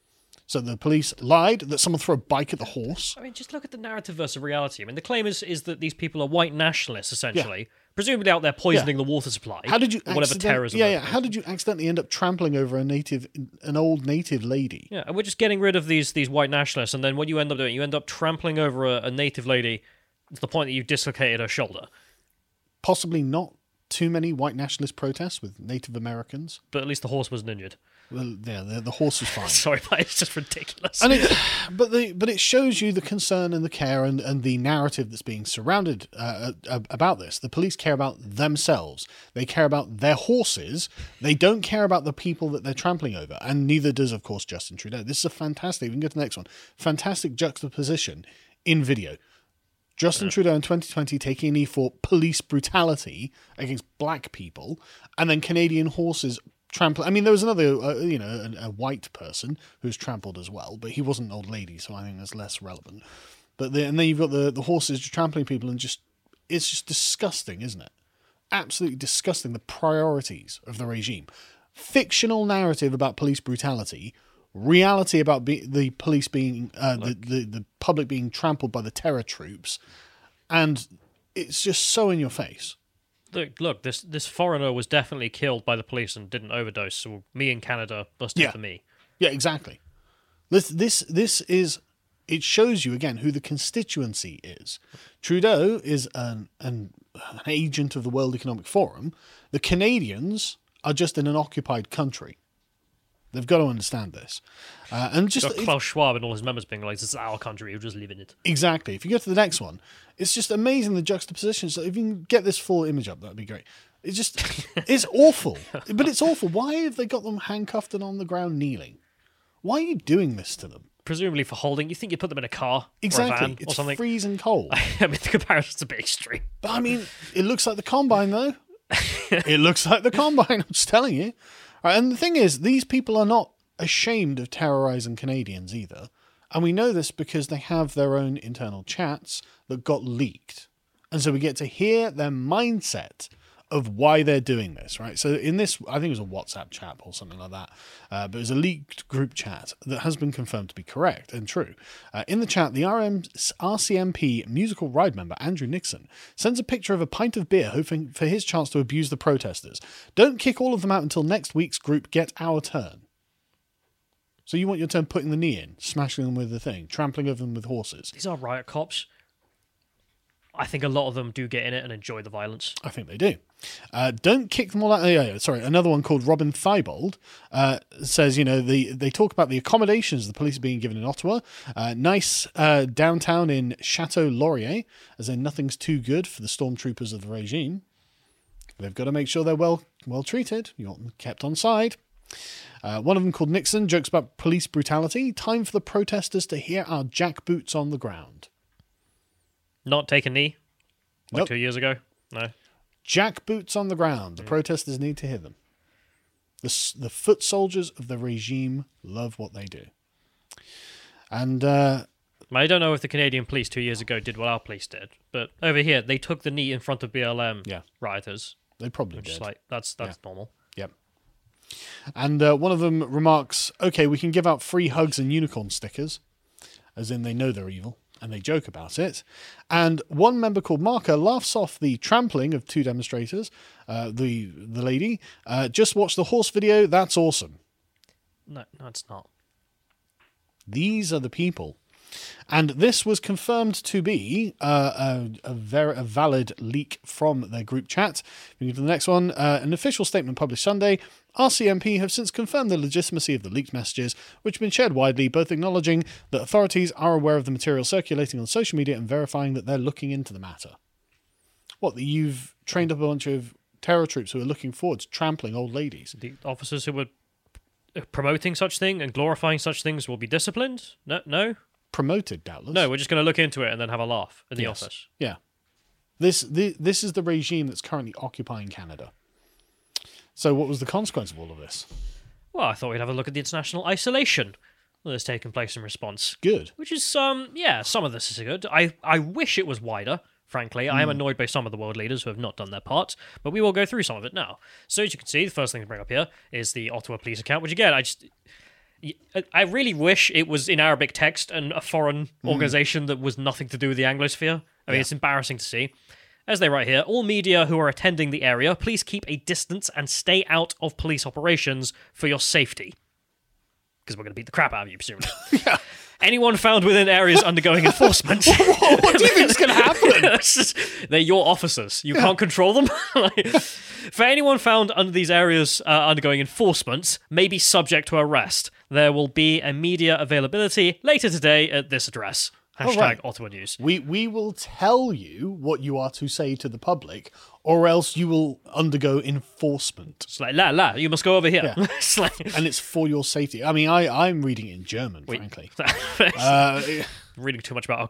So the police lied that someone threw a bike at the horse. I mean, just look at the narrative versus reality. I mean, the claim is, is that these people are white nationalists, essentially. Yeah. Presumably out there poisoning yeah. the water supply. How did you or whatever terrorism? Yeah, yeah. How did you accidentally end up trampling over a native, an old native lady? Yeah, and we're just getting rid of these these white nationalists, and then what you end up doing, you end up trampling over a, a native lady to the point that you've dislocated her shoulder. Possibly not too many white nationalist protests with Native Americans, but at least the horse wasn't injured. Well, yeah, the, the horse was fine. Sorry, but it's just ridiculous. And it, but the but it shows you the concern and the care and, and the narrative that's being surrounded uh, about this. The police care about themselves. They care about their horses. They don't care about the people that they're trampling over. And neither does, of course, Justin Trudeau. This is a fantastic. We can go to the next one. Fantastic juxtaposition in video. Justin yeah. Trudeau in twenty twenty taking a knee for police brutality against black people, and then Canadian horses trample. I mean, there was another, uh, you know, a, a white person who was trampled as well, but he wasn't an old lady, so I think that's less relevant. But the, and then you've got the, the horses trampling people, and just it's just disgusting, isn't it? Absolutely disgusting. The priorities of the regime, fictional narrative about police brutality, reality about be, the police being uh, the, the the public being trampled by the terror troops, and it's just so in your face. Look, look, this this foreigner was definitely killed by the police and didn't overdose. So me in Canada busted yeah. for me. Yeah, exactly. This this this is it shows you again who the constituency is. Trudeau is an an, an agent of the World Economic Forum. The Canadians are just in an occupied country. They've got to understand this. Uh, and just got Klaus Schwab and all his members being like, this is our country, we'll just live in it. Exactly. If you go to the next one, it's just amazing the juxtaposition. So if you can get this full image up, that'd be great. It's just, it's awful. But it's awful. Why have they got them handcuffed and on the ground kneeling? Why are you doing this to them? Presumably for holding. You think you put them in a car exactly. or a van it's or something? Freezing cold. I mean, the comparison's a bit extreme. But I mean, it looks like the Combine, though. It looks like the Combine, I'm just telling you. Right, and the thing is, these people are not ashamed of terrorizing Canadians either. And we know this because they have their own internal chats that got leaked. And so we get to hear their mindset of why they're doing this, right? So in this, I think it was a WhatsApp chat or something like that, uh, but it was a leaked group chat that has been confirmed to be correct and true. Uh, in the chat, the R M, R C M P musical ride member, Andrew Nixon, sends a picture of a pint of beer hoping for his chance to abuse the protesters. Don't kick all of them out until next week's group Get Our Turn. So you want your turn putting the knee in, smashing them with the thing, trampling over them with horses. These are riot cops. I think a lot of them do get in it and enjoy the violence. I think they do. Uh, don't kick them all out. Oh, yeah, yeah, sorry, another one called Robin Thibault uh, says, you know, the, they talk about the accommodations the police are being given in Ottawa. Uh, nice uh, downtown in Chateau Laurier, as in nothing's too good for the stormtroopers of the regime. They've got to make sure they're well well treated. You want them kept on side. Uh, one of them called Nixon jokes about police brutality. Time for the protesters to hear our jackboots on the ground. Not take a knee? Like Nope. two years ago? No. Jackboots on the ground. The protesters need to hear them. The, s- the foot soldiers of the regime love what they do. And uh, I don't know if the Canadian police two years ago did what our police did, but over here, they took the knee in front of B L M Yeah. rioters. they probably Which did. is like, that's, that's normal. Yep. And uh, one of them remarks, okay, we can give out free hugs and unicorn stickers, as in they know they're evil, and they joke about it. And one member called Marker laughs off the trampling of two demonstrators, uh, the the lady. Uh, just watch the horse video, that's awesome. No, no, it's not. These are the people. And this was confirmed to be uh, a, a, ver- a valid leak from their group chat. Moving to the next one, uh, an official statement published Sunday. R C M P have since confirmed the legitimacy of the leaked messages, which have been shared widely, both acknowledging that authorities are aware of the material circulating on social media and verifying that they're looking into the matter. What, that you've trained up a bunch of terror troops who are looking forward to trampling old ladies? The officers who were promoting such thing and glorifying such things will be disciplined? No? No? Promoted, doubtless. No, we're just going to look into it and then have a laugh in the Yes. office. Yeah. This, this this is the regime that's currently occupying Canada. So what was the consequence of all of this? Well, I thought we'd have a look at the international isolation that has taken place in response. Good. Which is, um, yeah, some of this is good. I, I wish it was wider, frankly. I am Mm. annoyed by some of the world leaders who have not done their part, but we will go through some of it now. So as you can see, the first thing to bring up here is the Ottawa Police account, which again, I just... I- I really wish it was in Arabic text and a foreign organization that was nothing to do with the Anglosphere. I mean, Yeah. it's embarrassing to see. As they write here, all media who are attending the area, please keep a distance and stay out of police operations for your safety. Because we're going to beat the crap out of you, presumably. Yeah. Anyone found within areas undergoing enforcement. what, what do you think is going to happen? They're your officers. You can't control them. Like, for anyone found under these areas uh, undergoing enforcement, may be subject to arrest. There will be a media availability later today at this address. Hashtag Oh, right. Ottawa News. We we will tell you what you are to say to the public, or else you will undergo enforcement. It's like, la, la, you must go over here. Yeah. It's like, And it's for your safety. I mean, I, I'm reading it in German, frankly. Uh, reading too much about Al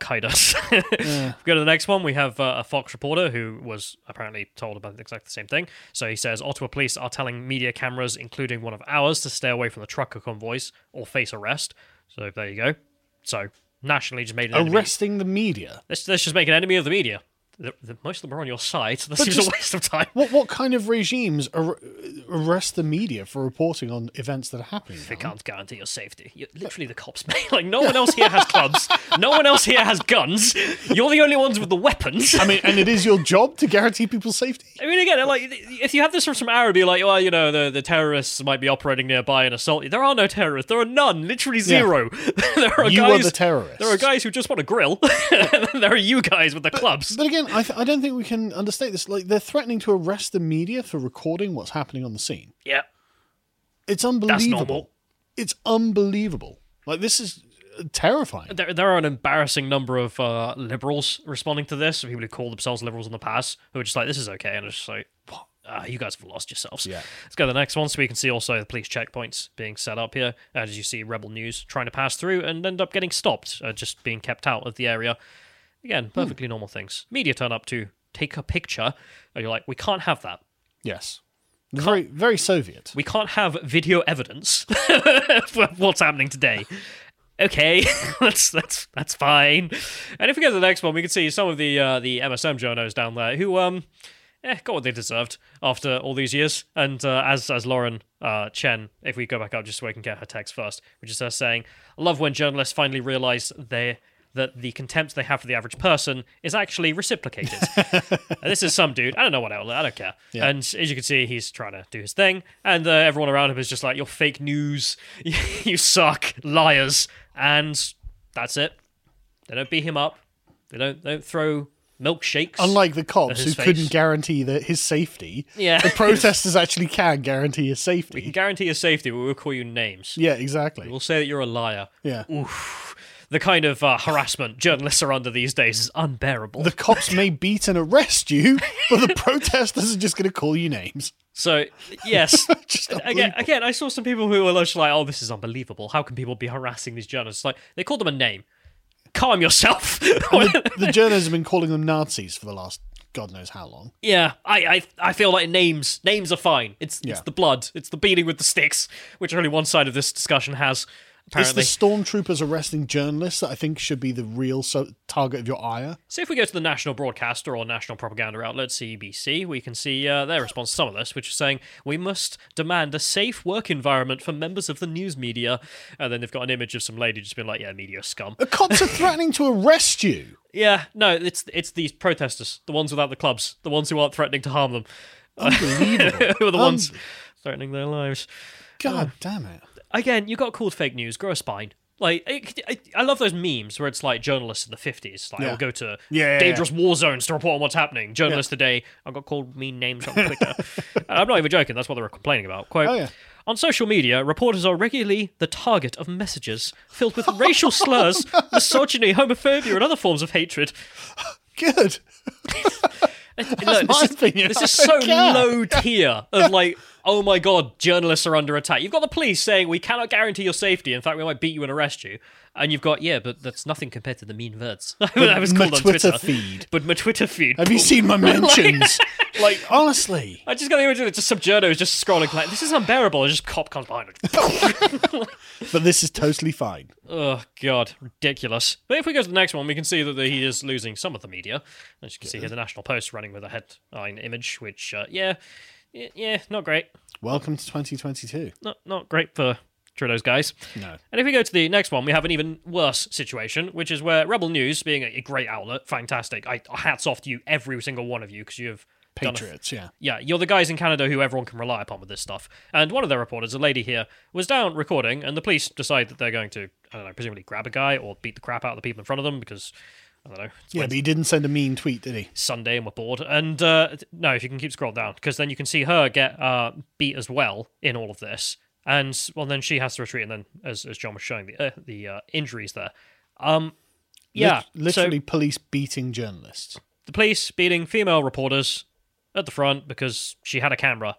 Qaeda. Go to the next one. We have uh, a Fox reporter who was apparently told about exactly the same thing. So he says Ottawa police are telling media cameras, including one of ours, to stay away from the trucker convoys or face arrest. So there you go. So nationally, just made an enemy. arresting the media. Let's, let's just make an enemy of the media. The, the, most of them are on your side, so that But seems just- a waste of time. What what kind of regimes ar- arrest the media for reporting on events that are happening? They now? can't guarantee your safety. You're literally the cops, mate. Like, no one else here has clubs. No one else here has guns. You're the only ones with the weapons. I mean, and it is your job to guarantee people's safety. I mean, again, like, if you have this from some Arab, you're like, well, you know, the, the terrorists might be operating nearby and assault you. There are no terrorists. There are none. Literally zero. there are You guys, are the terrorists. There are guys who just want to grill. And there are you guys with the clubs. But again, I, th- I don't think we can understate this. Like, they're threatening to arrest the media for recording what's happening on the scene. Yeah. It's unbelievable. normal. It's unbelievable. Like, this is terrifying. There, there are an embarrassing number of uh, liberals responding to this, people who call themselves liberals in the past, who are just like, this is okay, and it's just like, what? Uh, you guys have lost yourselves. Yeah. Let's go to the next one, so we can see also the police checkpoints being set up here, as you see Rebel News trying to pass through and end up getting stopped, uh, just being kept out of the area. Again, perfectly Hmm. normal things. Media turn up to take a picture, and you're like, we can't have that. Yes. Very, very Soviet. We can't have video evidence for what's happening today. Okay, that's that's that's fine. And if we go to the next one, we can see some of the uh, the M S M journos down there who um, eh, got what they deserved after all these years. And uh, as as Lauren uh, Chen, if we go back up just so we can get her text first, which is her saying, "I love when journalists finally realise they." That the contempt they have for the average person is actually reciprocated." And this is some dude. I don't know what outlet. I don't care. Yeah. And as you can see, he's trying to do his thing, and uh, everyone around him is just like, "You're fake news. You suck, liars." And that's it. They don't beat him up. They don't. They don't throw milkshakes. Unlike the cops at who his face. couldn't guarantee that his safety, Yeah. the protesters actually can guarantee his We can safety. guarantee your safety, but we'll call you names. Yeah, exactly. We'll say that you're a liar. Yeah. Oof. The kind of uh, harassment journalists are under these days is unbearable. The cops may beat and arrest you, but the protesters are just going to call you names. So, yes. Just again, unbelievable. again, I saw some people who were just like, oh, this is unbelievable. How can people be harassing these journalists? Like, they called them a name. Calm yourself. the, the journalists have been calling them Nazis for the last God knows how long. Yeah, I, I I feel like names names are fine. It's Yeah. it's the blood. It's the beating with the sticks, which only one side of this discussion has, apparently. It's the stormtroopers arresting journalists that I think should be the real so- target of your ire. So if we go to the national broadcaster or national propaganda outlet, C B C, we can see uh, their response to some of this, which is saying, we must demand a safe work environment for members of the news media. And then they've got an image of some lady just being like, yeah, media scum. The cops are threatening to arrest you. Yeah, no, it's it's these protesters, the ones without the clubs, the ones who aren't threatening to harm them. Unbelievable. Who are the ones Um, threatening their lives. God damn it. Again, you got called fake news, grow a spine. Like, I, I, I love those memes where it's like journalists in the fifties. Like, Yeah. I'll go to Yeah, yeah, dangerous war zones to report on what's happening. Journalists today, I got called mean names on Twitter. And I'm not even joking, that's what they were complaining about. Quote, Oh, yeah. on social media, reporters are regularly the target of messages filled with racial slurs, misogyny, homophobia, and other forms of hatred. Good. Look, my this, is, opinion. this is I so don't care. low tier of like, oh my god, journalists are under attack. You've got the police saying we cannot guarantee your safety. In fact, we might beat you and arrest you. And you've got, yeah, but that's nothing compared to the mean words I was my called on Twitter Twitter. feed. But my Twitter feed. Have you seen my mentions? Like, honestly. I just got the image of just some journos just scrolling like, this is unbearable. And just cop comes behind it. But this is totally fine. Oh, God. Ridiculous. But if we go to the next one, we can see that he is losing some of the media. As you can see here, the National Post running with a headline image, which, uh, yeah, yeah, yeah, not great. Welcome to twenty twenty-two. Not not great for Trudeau's guys. No. And if we go to the next one, we have an even worse situation, which is where Rebel News, being a great outlet, fantastic. I hats off to you, every single one of you, because you have Patriots, done a, yeah. Yeah, you're the guys in Canada who everyone can rely upon with this stuff. And one of their reporters, a lady here, was down recording, and the police decide that they're going to, I don't know, presumably grab a guy or beat the crap out of the people in front of them because, I don't know. Yeah, but he didn't send a mean tweet, did he? Sunday and we're bored. And uh, no, if you can keep scrolling down, because then you can see her get uh, beat as well in all of this. And, well, then she has to retreat, and then, as, as John was showing, the uh, the uh, injuries there. Um, yeah. Lit- literally so, police beating journalists. The police beating female reporters at the front because she had a camera,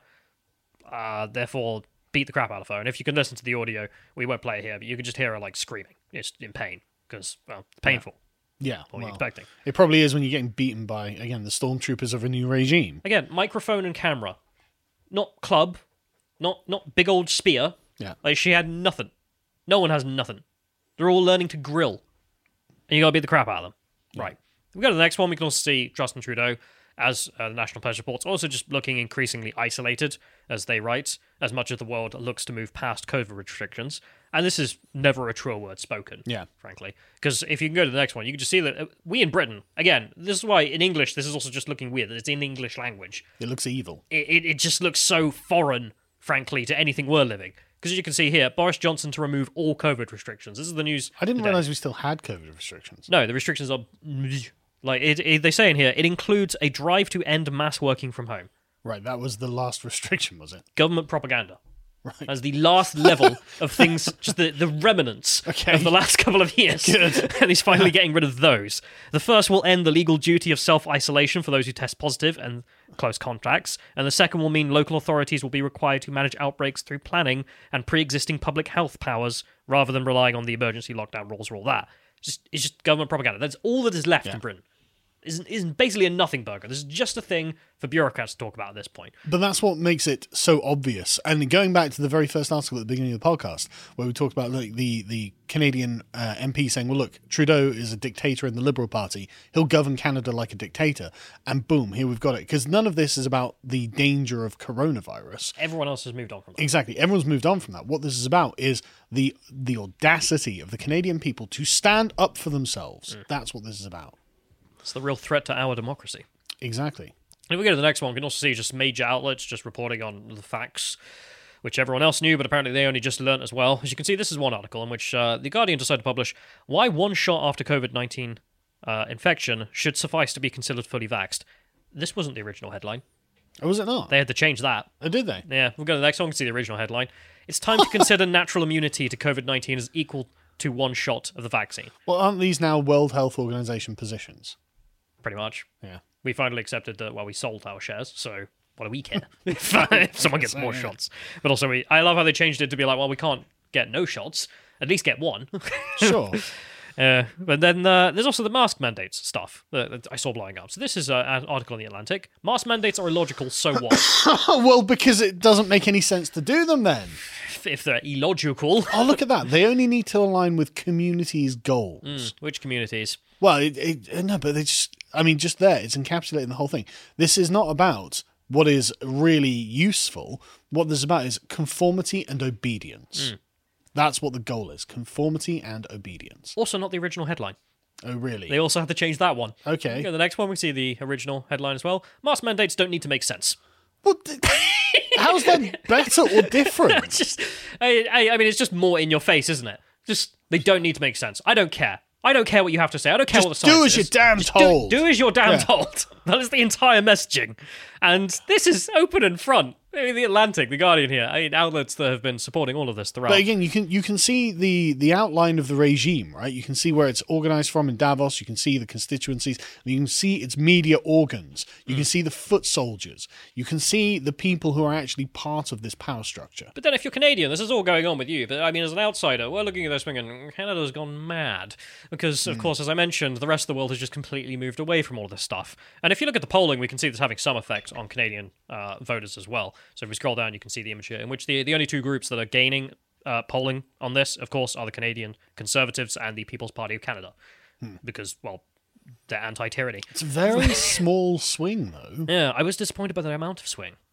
uh, therefore beat the crap out of her. And if you can listen to the audio, we won't play it here, but you can just hear her, like, screaming. It's in pain, because, well, it's painful. Yeah. What were you well, expecting? It probably is when you're getting beaten by, again, the stormtroopers of a new regime. Again, microphone and camera. Not club. Not not big old spear. Yeah. Like, she had nothing. No one has nothing. They're all learning to grill. And you gotta beat the crap out of them. Yeah. Right. If we go to the next one, we can also see Justin Trudeau, as uh, the National Press reports, also just looking increasingly isolated, as they write, as much of the world looks to move past COVID restrictions. And this is never a truer word spoken, yeah, frankly. Because if you can go to the next one, you can just see that uh, we in Britain, again, this is why in English, this is also just looking weird, that it's in English language. It looks evil. It, it, it just looks so foreign, frankly, to anything we're living. Because as you can see here, Boris Johnson to remove all COVID restrictions. This is the news. I didn't today. realise we still had COVID restrictions. No, the restrictions are... Like, it, it, they say in here, it includes a drive to end mass working from home. Right, that was the last restriction, was it? Government propaganda. Right. As the last level of things, just the, the remnants okay. of the last couple of years. Good. And he's finally getting rid of those. The first will end the legal duty of self-isolation for those who test positive and close contacts, and the second will mean local authorities will be required to manage outbreaks through planning and pre-existing public health powers rather than relying on the emergency lockdown rules or all that. It's just, it's just government propaganda. That's all that is left yeah. in Britain. Isn't isn't basically a nothing burger. This is just a thing for bureaucrats to talk about at this point. But that's what makes it so obvious. And going back to the very first article at the beginning of the podcast, where we talked about like the the Canadian uh, M P saying, "Well, look, Trudeau is a dictator in the Liberal Party. He'll govern Canada like a dictator." And boom, here we've got it. Because none of this is about the danger of coronavirus. Everyone else has moved on from that. Exactly, everyone's moved on from that. What this is about is the the audacity of the Canadian people to stand up for themselves. Mm. That's what this is about. It's the real threat to our democracy. Exactly. And if we go to the next one, we can also see just major outlets just reporting on the facts, which everyone else knew, but apparently they only just learnt as well. As you can see, this is one article in which uh, The Guardian decided to publish why one shot after COVID nineteen uh, infection should suffice to be considered fully vaxxed. This wasn't the original headline. Oh, was it not? They had to change that. Oh, did they? Yeah, we'll go to the next one, we can see the original headline. It's time to consider natural immunity to COVID nineteen as equal to one shot of the vaccine. Well, aren't these now World Health Organization positions? Pretty much. Yeah. We finally accepted that, well, we sold our shares, so what do we care if someone gets more shots? But also, we, I love how they changed it to be like, well, we can't get no shots, at least get one. Sure. Uh, but then uh, there's also the mask mandates stuff that, that I saw blowing up. So this is uh, an article in The Atlantic. Mask mandates are illogical, so what? Well, because it doesn't make any sense to do them then. If, if they're illogical. Oh, look at that. They only need to align with communities' goals. Mm, which communities? Well, it, it, no, but they just, I mean, just there, it's encapsulating the whole thing. This is not about what is really useful. What this is about is conformity and obedience. Mm. That's what the goal is, conformity and obedience. Also not the original headline. Oh, really? They also had to change that one. Okay. Okay, the next one, we see the original headline as well. Mask mandates don't need to make sense. What? How's that better or different? just, I, I, I mean, it's just more in your face, isn't it? Just, they don't need to make sense. I don't care. I don't care what you have to say. I don't care just what the science do as is. you're damn told. Do, do as you're damn yeah. told. That is the entire messaging. And this is open and front. I mean, the Atlantic, the Guardian here. I mean, outlets that have been supporting all of this throughout. But again, you can you can see the the outline of the regime, right? You can see where it's organized from in Davos. You can see the constituencies. You can see its media organs. You mm. can see the foot soldiers. You can see the people who are actually part of this power structure. But then if you're Canadian, this is all going on with you. But I mean, as an outsider, we're looking at this thinking, Canada's gone mad. Because, of mm. course, as I mentioned, the rest of the world has just completely moved away from all of this stuff. And if you look at the polling, we can see this having some effect on Canadian uh, voters as well. So if we scroll down, you can see the image here, in which the, the only two groups that are gaining uh, polling on this, of course, are the Canadian Conservatives and the People's Party of Canada. Hmm. Because, well, they're anti-tyranny. It's a very small swing, though. Yeah, I was disappointed by the amount of swing.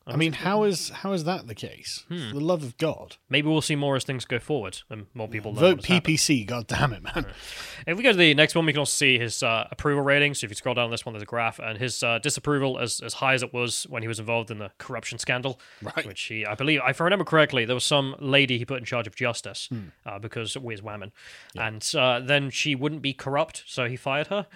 I mean, how is how is that the case? Hmm. For the love of God. Maybe we'll see more as things go forward and more people learn Vote what's P P C, god damn it, man. Right. If we go to the next one, we can also see his uh, approval rating. So if you scroll down this one, there's a graph, and his uh, disapproval as as high as it was when he was involved in the corruption scandal, right. which he, I believe, if I remember correctly, there was some lady he put in charge of justice Hmm. uh, because where's Whammon, yeah. and uh, then she wouldn't be corrupt, so he fired her.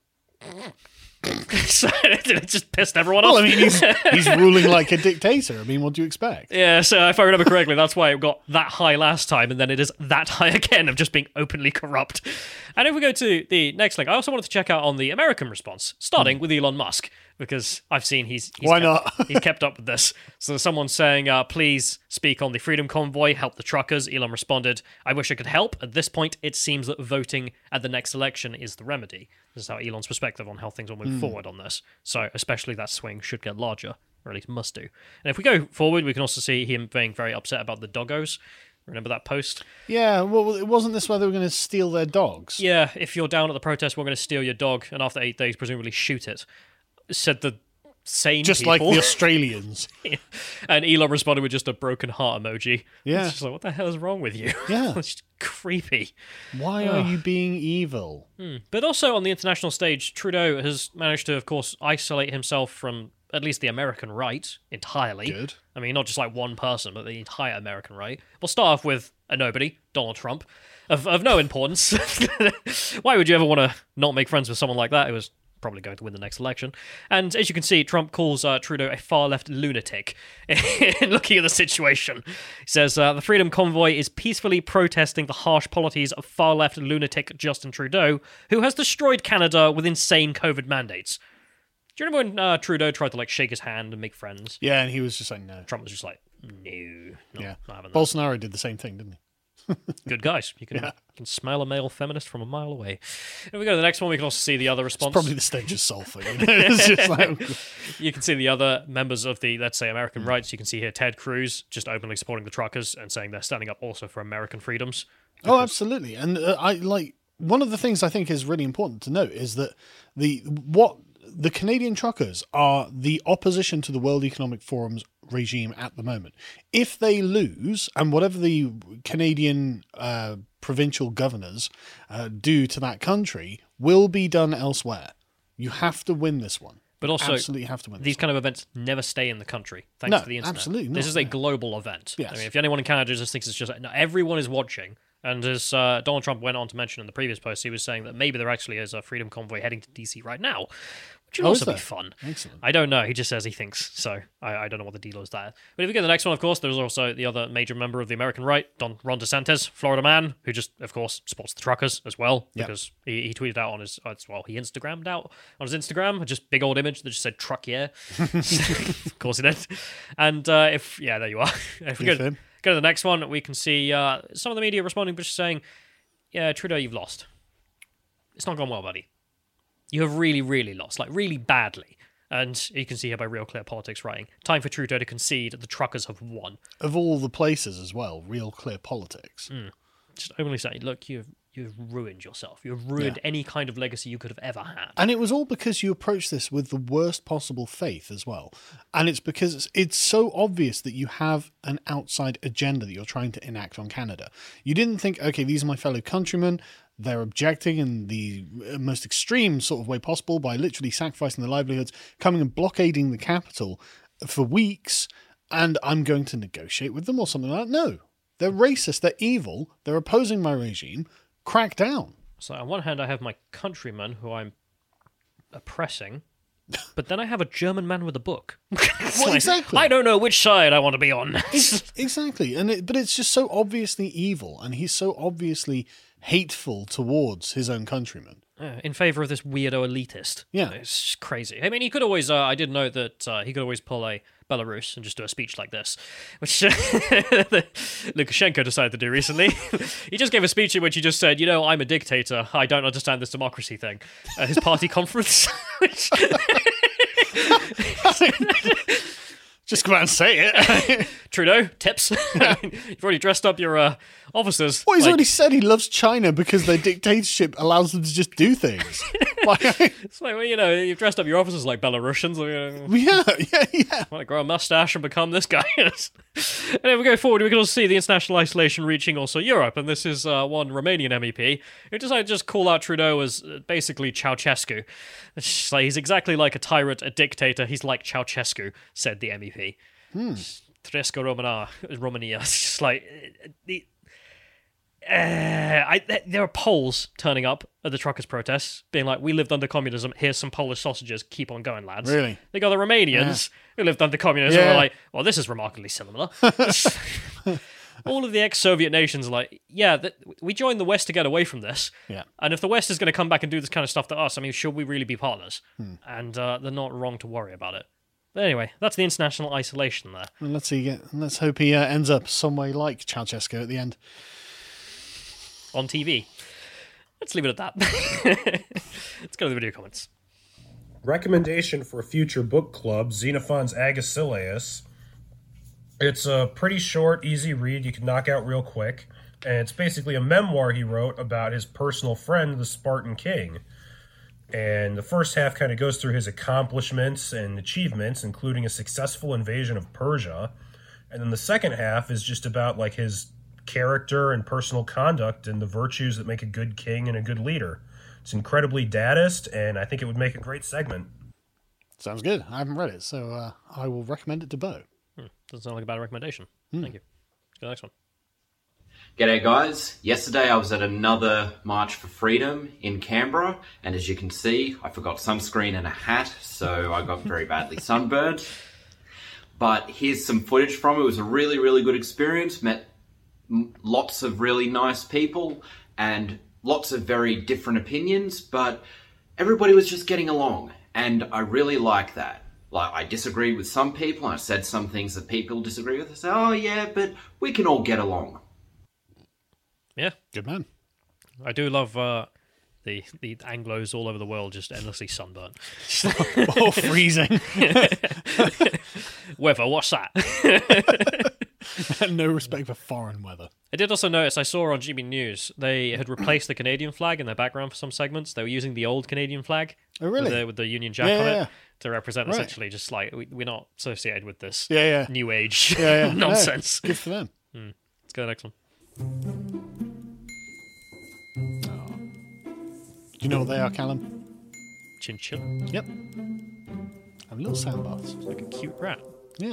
So it just pissed everyone well, off. I mean, he's, he's ruling like a dictator. I mean, what do you expect? Yeah, so if I remember correctly, that's why it got that high last time, and then it is that high again of just being openly corrupt. And if we go to the next link, I also wanted to check out on the American response, starting mm. with Elon Musk, because I've seen he's, he's why kept, not? he's kept up with this. So there's someone saying, uh, please speak on the Freedom Convoy, help the truckers. Elon responded, I wish I could help. At this point, it seems that voting at the next election is the remedy. This is how Elon's perspective on how things will move mm. forward on this. So especially that swing should get larger, or at least must do. And if we go forward, we can also see him being very upset about the doggos. Remember that post? Yeah, well, it wasn't this where they were going to steal their dogs? Yeah, if you're down at the protest, we're going to steal your dog, and after eight days, presumably shoot it. Said the sane just people. Like the Australians. And Elon responded with just a broken heart emoji. Yeah. It's just like, what the hell is wrong with you? Yeah. It's just creepy. Why Ugh. are you being evil? Hmm. But also on the international stage, Trudeau has managed to, of course, isolate himself from at least the American right entirely. Good. I mean, not just like one person, but the entire American right. We'll start off with a nobody, Donald Trump, of, of no importance. Why would you ever want to not make friends with someone like that? It was probably going to win the next election. And as you can see, Trump calls uh, Trudeau a far-left lunatic in looking at the situation. He says, uh, the Freedom Convoy is peacefully protesting the harsh policies of far-left lunatic Justin Trudeau, who has destroyed Canada with insane COVID mandates. Do you remember when uh, Trudeau tried to like shake his hand and make friends? Yeah, and he was just like, no. Trump was just like, no. Not, yeah. not having that. Bolsonaro did the same thing, didn't he? Good guys. You can, yeah. you can smell a male feminist from a mile away. If we go to the next one, we can also see the other response. It's probably the stench of sulfur. You know? It's just like... You can see the other members of the, let's say, American mm. rights. You can see here Ted Cruz just openly supporting the truckers and saying they're standing up also for American freedoms. Because... Oh, absolutely. And uh, I like one of the things I think is really important to note is that the what the Canadian truckers are the opposition to the World Economic Forum's regime at the moment. If they lose, and whatever the Canadian uh, provincial governors uh, do to that country will be done elsewhere. You have to win this one. But also, absolutely have to win these one. kind of events never stay in the country, thanks no, to the internet. Absolutely not, this is a yeah. global event. Yes. I mean, if anyone in Canada just thinks it's just no, everyone is watching. And as uh, Donald Trump went on to mention in the previous post, he was saying that maybe there actually is a Freedom Convoy heading to D C right now, which would oh, also be fun. Excellent. I don't know. He just says he thinks, so I, I don't know what the deal is there. But if we get the next one, of course, there's also the other major member of the American right, Don Ron DeSantis, Florida man, who just, of course, supports the truckers as well, yep. because he, he tweeted out on his, uh, well, he Instagrammed out on his Instagram, just big old image that just said, truck yeah. Of course he did. And uh, if, yeah, there you are. If we go, go to the next one, we can see uh, some of the media responding, but just saying, yeah, Trudeau, you've lost. It's not gone well, buddy. You have really, really lost, like really badly. And you can see here by Real Clear Politics writing, time for Trudeau to concede, the truckers have won. Of all the places as well, Real Clear Politics. Mm. Just openly saying, look, you've you've ruined yourself. You've ruined yeah. any kind of legacy you could have ever had. And it was all because you approached this with the worst possible faith as well. And it's because it's, it's so obvious that you have an outside agenda that you're trying to enact on Canada. You didn't think, okay, these are my fellow countrymen. They're objecting in the most extreme sort of way possible by literally sacrificing their livelihoods, coming and blockading the capital for weeks, and I'm going to negotiate with them or something like that. No. They're racist. They're evil. They're opposing my regime. Crack down. So on one hand, I have my countrymen who I'm oppressing, but then I have a German man with a book. Well, like, exactly. I don't know which side I want to be on. Exactly. And it, but it's just so obviously evil, and he's so obviously hateful towards his own countrymen. Uh, in favour of this weirdo elitist. Yeah. It's just crazy. I mean, he could always, uh, I did note that uh, he could always pull a Belarus and just do a speech like this, which uh, Lukashenko decided to do recently. He just gave a speech in which he just said, you know, I'm a dictator. I don't understand this democracy thing. At his party conference. Which... Just come out and say it. Trudeau, tips. You've already dressed up your uh, officers. Well, he's like... already said he loves China because their dictatorship allows them to just do things. like, It's like, well, you know, you've dressed up your officers like Belarusians. Like, uh, yeah, yeah, yeah. want to grow a mustache and become this guy. And then we go forward, we can also see the international isolation reaching also Europe, and this is uh, one Romanian M E P who decided to just call out Trudeau as uh, basically Ceausescu. It's just like, he's exactly like a tyrant, a dictator. He's like Ceausescu, said the M E P. Hmm. Tresco Romania, Romania. It's just like... The, Uh, I, there are Poles turning up at the truckers' protests, being like, "We lived under communism. Here's some Polish sausages. Keep on going, lads." Really? They got the Romanians who lived under communism. Yeah. And were like, "Well, this is remarkably similar." All of the ex-Soviet nations are like, "Yeah, th- we joined the West to get away from this. Yeah. And if the West is going to come back and do this kind of stuff to us, I mean, should we really be partners?" Hmm. And uh, they're not wrong to worry about it. But anyway, that's the international isolation there. And let's see. Let's hope he uh, ends up some way like Ceausescu at the end. On T V. Let's leave it at that. Let's go to the video comments. Recommendation for a future book club, Xenophon's Agesilaus. It's a pretty short, easy read you can knock out real quick. And it's basically a memoir he wrote about his personal friend, the Spartan King. And the first half kind of goes through his accomplishments and achievements, including a successful invasion of Persia. And then the second half is just about like his character and personal conduct and the virtues that make a good king and a good leader. It's incredibly dadist, and I think it would make a great segment. Sounds good. I haven't read it, so uh, I will recommend it to Bo. Hmm. Doesn't sound like a bad recommendation. Hmm. Thank you. Let's go to the next one. G'day guys. Yesterday I was at another March for Freedom in Canberra, and as you can see, I forgot sunscreen and a hat, so I got very badly sunburned. But here's some footage from it. It was a really, really good experience. Met lots of really nice people and lots of very different opinions, but everybody was just getting along, and I really like that. Like, I disagreed with some people, and I said some things that people disagree with. I said, oh yeah, but we can all get along. Yeah. Good man. I do love uh, the the Anglos all over the world just endlessly sunburnt. Or freezing. Weather, what's that? No respect for foreign weather. I did also notice, I saw on G B News, they had replaced the Canadian flag in their background for some segments. They were using the old Canadian flag. Oh, really? With the, with the Union Jack Yeah, on it. yeah. To represent Right. essentially just like, we, we're not associated with this Yeah, yeah. new age Yeah, yeah. nonsense. No, good for them. Hmm. Let's go to the next one. Do you know what they are, Callum? Chinchilla? Yep. Have little sand baths. It's like a cute rat. Yeah.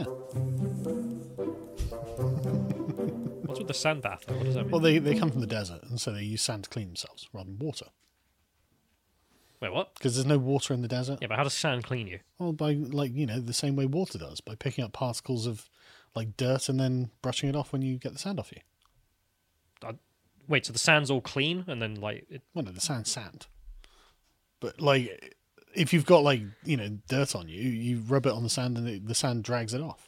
What's with the sand bath? What does that mean? Well, they, they come from the desert, and so they use sand to clean themselves rather than water. Wait, what? Because there's no water in the desert. Yeah, but how does sand clean you? Well, by, like, you know, the same way water does, by picking up particles of, like, dirt and then brushing it off when you get the sand off you. I, wait, so the sand's all clean, and then, like... It... Well, no, the sand's sand. But, like, if you've got, like, you know, dirt on you, you rub it on the sand and it, the sand drags it off.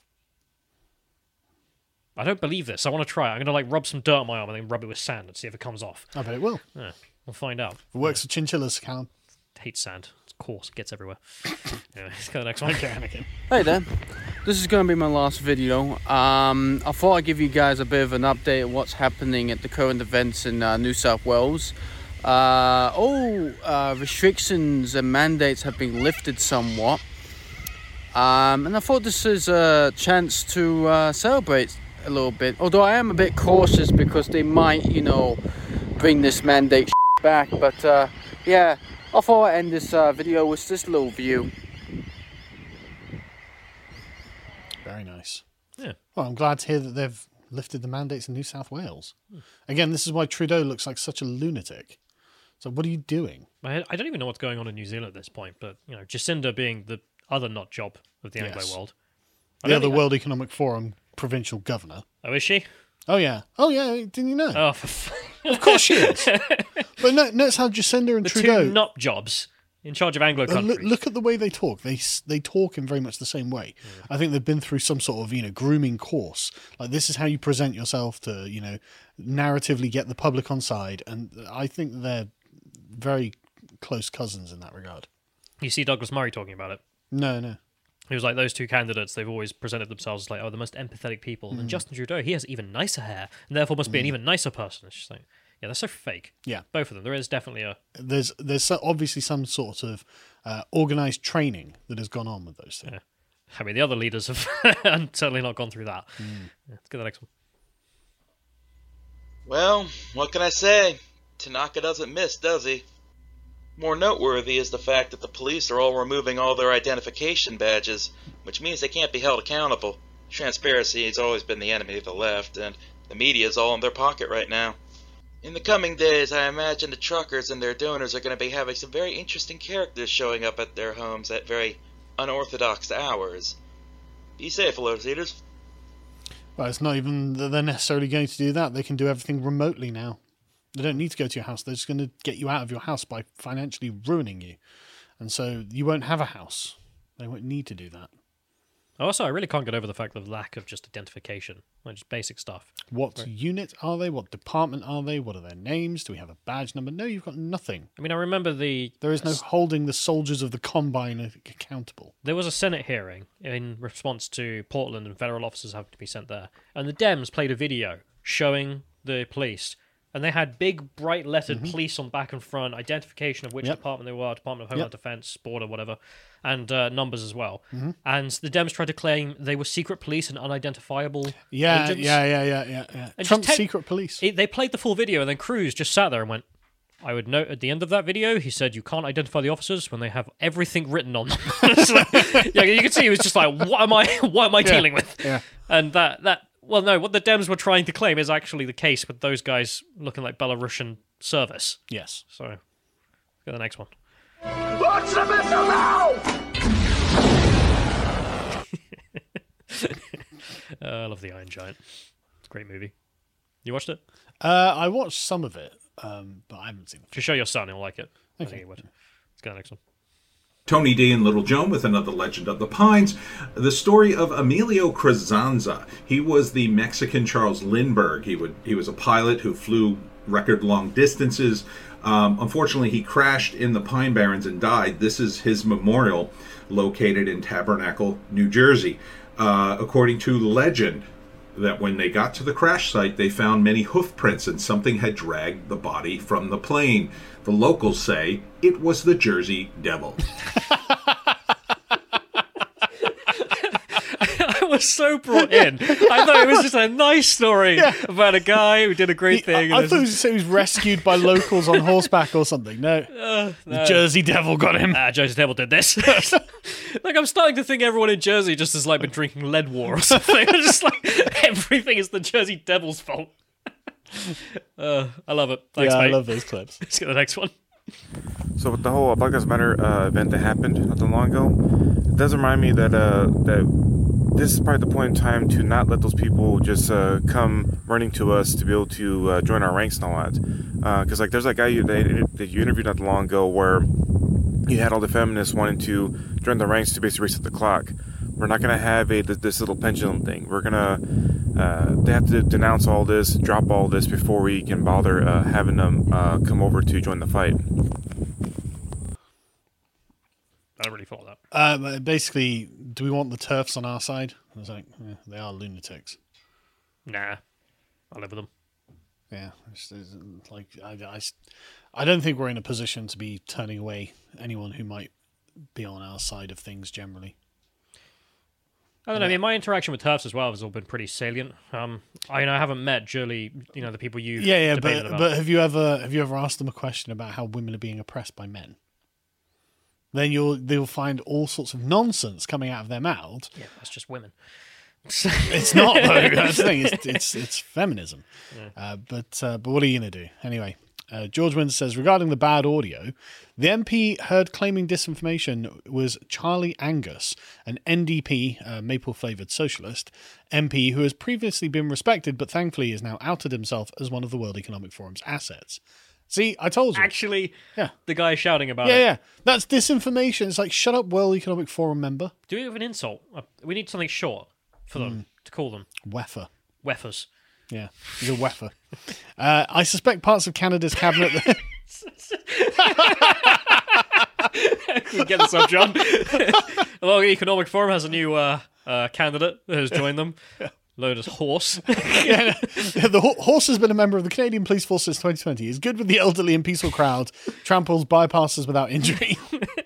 I don't believe this. I want to try it. I'm going to, like, rub some dirt on my arm and then rub it with sand and see if it comes off. I bet it will. Yeah, we'll find out. If it works for chinchillas, Callum. Hate sand. It's coarse. It gets everywhere. Anyway, let's go to the next one. Okay, Anakin. Hey there. This is going to be my last video. Um, I thought I'd give you guys a bit of an update on what's happening at the current events in uh, New South Wales. Uh, all uh, restrictions and mandates have been lifted somewhat. Um, and I thought this is a chance to uh, celebrate a little bit. Although I am a bit cautious because they might, you know, bring this mandate back. But uh, yeah. I thought I'd end this uh, video with this little view. Very nice. Yeah. Well, I'm glad to hear that they've lifted the mandates in New South Wales. Hmm. Again, this is why Trudeau looks like such a lunatic. So what are you doing? I, I don't even know what's going on in New Zealand at this point, but, you know, Jacinda being the other nut job of the Anglo Yes. world. The other World Economic Forum provincial governor. Oh, is she? Oh, yeah. Oh, yeah. Didn't you know? Oh, for f- Of course she is. But no, notice how Jacinda and the Trudeau... two nut jobs in charge of Anglo Uh, countries. Look, look at the way they talk. They s- they talk in very much the same way. Mm. I think they've been through some sort of, you know, grooming course. Like, this is how you present yourself to, you know, narratively get the public on side. And I think they're very close cousins in that regard. You see Douglas Murray talking about it. No, no. He was like, those two candidates, they've always presented themselves as like, oh, the most empathetic people. Mm. And Justin Trudeau, he has even nicer hair, and therefore must be an Mm. even nicer person. It's just like, Yeah, they're so fake. Yeah. Both of them. There is definitely a... There's there's so- obviously some sort of uh, organised training that has gone on with those things. Yeah. I mean, the other leaders have certainly not gone through that. Mm. Yeah, let's go to the next one. Well, what can I say? Tanaka doesn't miss, does he? More noteworthy is the fact that the police are all removing all their identification badges, which means they can't be held accountable. Transparency has always been the enemy of the left, and the media is all in their pocket right now. In the coming days, I imagine the truckers and their donors are going to be having some very interesting characters showing up at their homes at very unorthodox hours. Be safe, Lotus Eaters. Well, it's not even that they're necessarily going to do that. They can do everything remotely now. They don't need to go to your house. They're just going to get you out of your house by financially ruining you. And so you won't have a house. They won't need to do that. Also, I really can't get over the fact of the lack of just identification, like just basic stuff. What right. unit are they? What department are they? What are their names? Do we have a badge number? No, you've got nothing. I mean, I remember the... There is no holding the soldiers of the Combine accountable. There was a Senate hearing in response to Portland and federal officers having to be sent there. And the Dems played a video showing the police... And they had big, bright-lettered mm-hmm. police on back and front, identification of which yep. department they were, Department of Homeland yep. Defense, Border, whatever, and uh, numbers as well. Mm-hmm. And the Dems tried to claim they were secret police and unidentifiable yeah, agents. Yeah, yeah, yeah, yeah, yeah. And Trump's te- secret police. It, they played the full video, and then Cruz just sat there and went, I would note at the end of that video, he said you can't identify the officers when they have everything written on them. So, yeah, you can see he was just like, what am I, what am I yeah. dealing with? Yeah. And that... that Well, no, what the Dems were trying to claim is actually the case with those guys looking like Belarusian service. Yes. So, let's go to the next one. Launch the missile now! uh, I love The Iron Giant. It's a great movie. You watched it? Uh, I watched some of it, um, but I haven't seen it. If you show your son, he'll like it. Okay. I think he would. Let's go to the next one. Tony D and Little Joan with another Legend of the Pines. The story of Emilio Cruzanza. He was the Mexican Charles Lindbergh. He would he was a pilot who flew record long distances. Um, unfortunately, he crashed in the Pine Barrens and died. This is his memorial located in Tabernacle, New Jersey. Uh, according to legend, that when they got to the crash site, they found many hoof prints and something had dragged the body from the plane. The locals say it was the Jersey Devil. I was so brought in. I thought it was just a nice story yeah. about a guy who did a great he, thing. I, I thought just... he was rescued by locals on horseback or something. No, uh, no. The Jersey Devil got him. Ah, Jersey Devil did this. Like, I'm starting to think everyone in Jersey just has like been drinking lead war or something. Just like everything is the Jersey Devil's fault. Uh, I love it. Thanks, yeah, mate. I love those clips. Let's get the next one. So with the whole Black Lives Matter uh, event that happened not too long ago, it does remind me that uh, that this is probably the point in time to not let those people just uh, come running to us to be able to uh, join our ranks and all that. Because uh, like there's that guy you, that, that you interviewed not too long ago where you had all the feminists wanting to join the ranks to basically reset the clock. We're not going to have a this little pendulum thing. We're going to, uh, they have to denounce all this, drop all this before we can bother uh, having them uh, come over to join the fight. I don't really follow that. Um, basically, do we want the TERFs on our side? I was like, yeah, they are lunatics. Nah, I live with them. Yeah, it's, it's like I, I, I don't think we're in a position to be turning away anyone who might be on our side of things generally. I don't know. I mean, my interaction with TERFs as well has all been pretty salient. Um, I, you know, I haven't met Julie, you know, the people you've yeah, yeah, debated but about. but have you ever have you ever asked them a question about how women are being oppressed by men? Then you'll they'll find all sorts of nonsense coming out of their mouths. Yeah, that's just women. It's not though. That's the thing. It's it's, it's feminism. Yeah. Uh, but uh, but what are you gonna do anyway? Uh, George Wins says, regarding the bad audio, the M P heard claiming disinformation was Charlie Angus, an N D P, uh, maple-flavoured socialist, M P who has previously been respected but thankfully is now outed himself as one of the World Economic Forum's assets. See, I told you. Actually, yeah. The guy shouting about yeah, it. Yeah, yeah. That's disinformation. It's like, shut up, World Economic Forum member. Do we have an insult? We need something short for them, mm. to call them. Weffer. Weffers. Yeah, he's a weffer. uh, I suspect parts of Canada's cabinet... We get this up, John. The World Economic Forum has a new uh, uh, candidate that has joined them. Load of horse. yeah, no, the ho- horse has been a member of the Canadian Police Force since twenty twenty. He's good with the elderly and peaceful crowd, tramples bypasses without injury.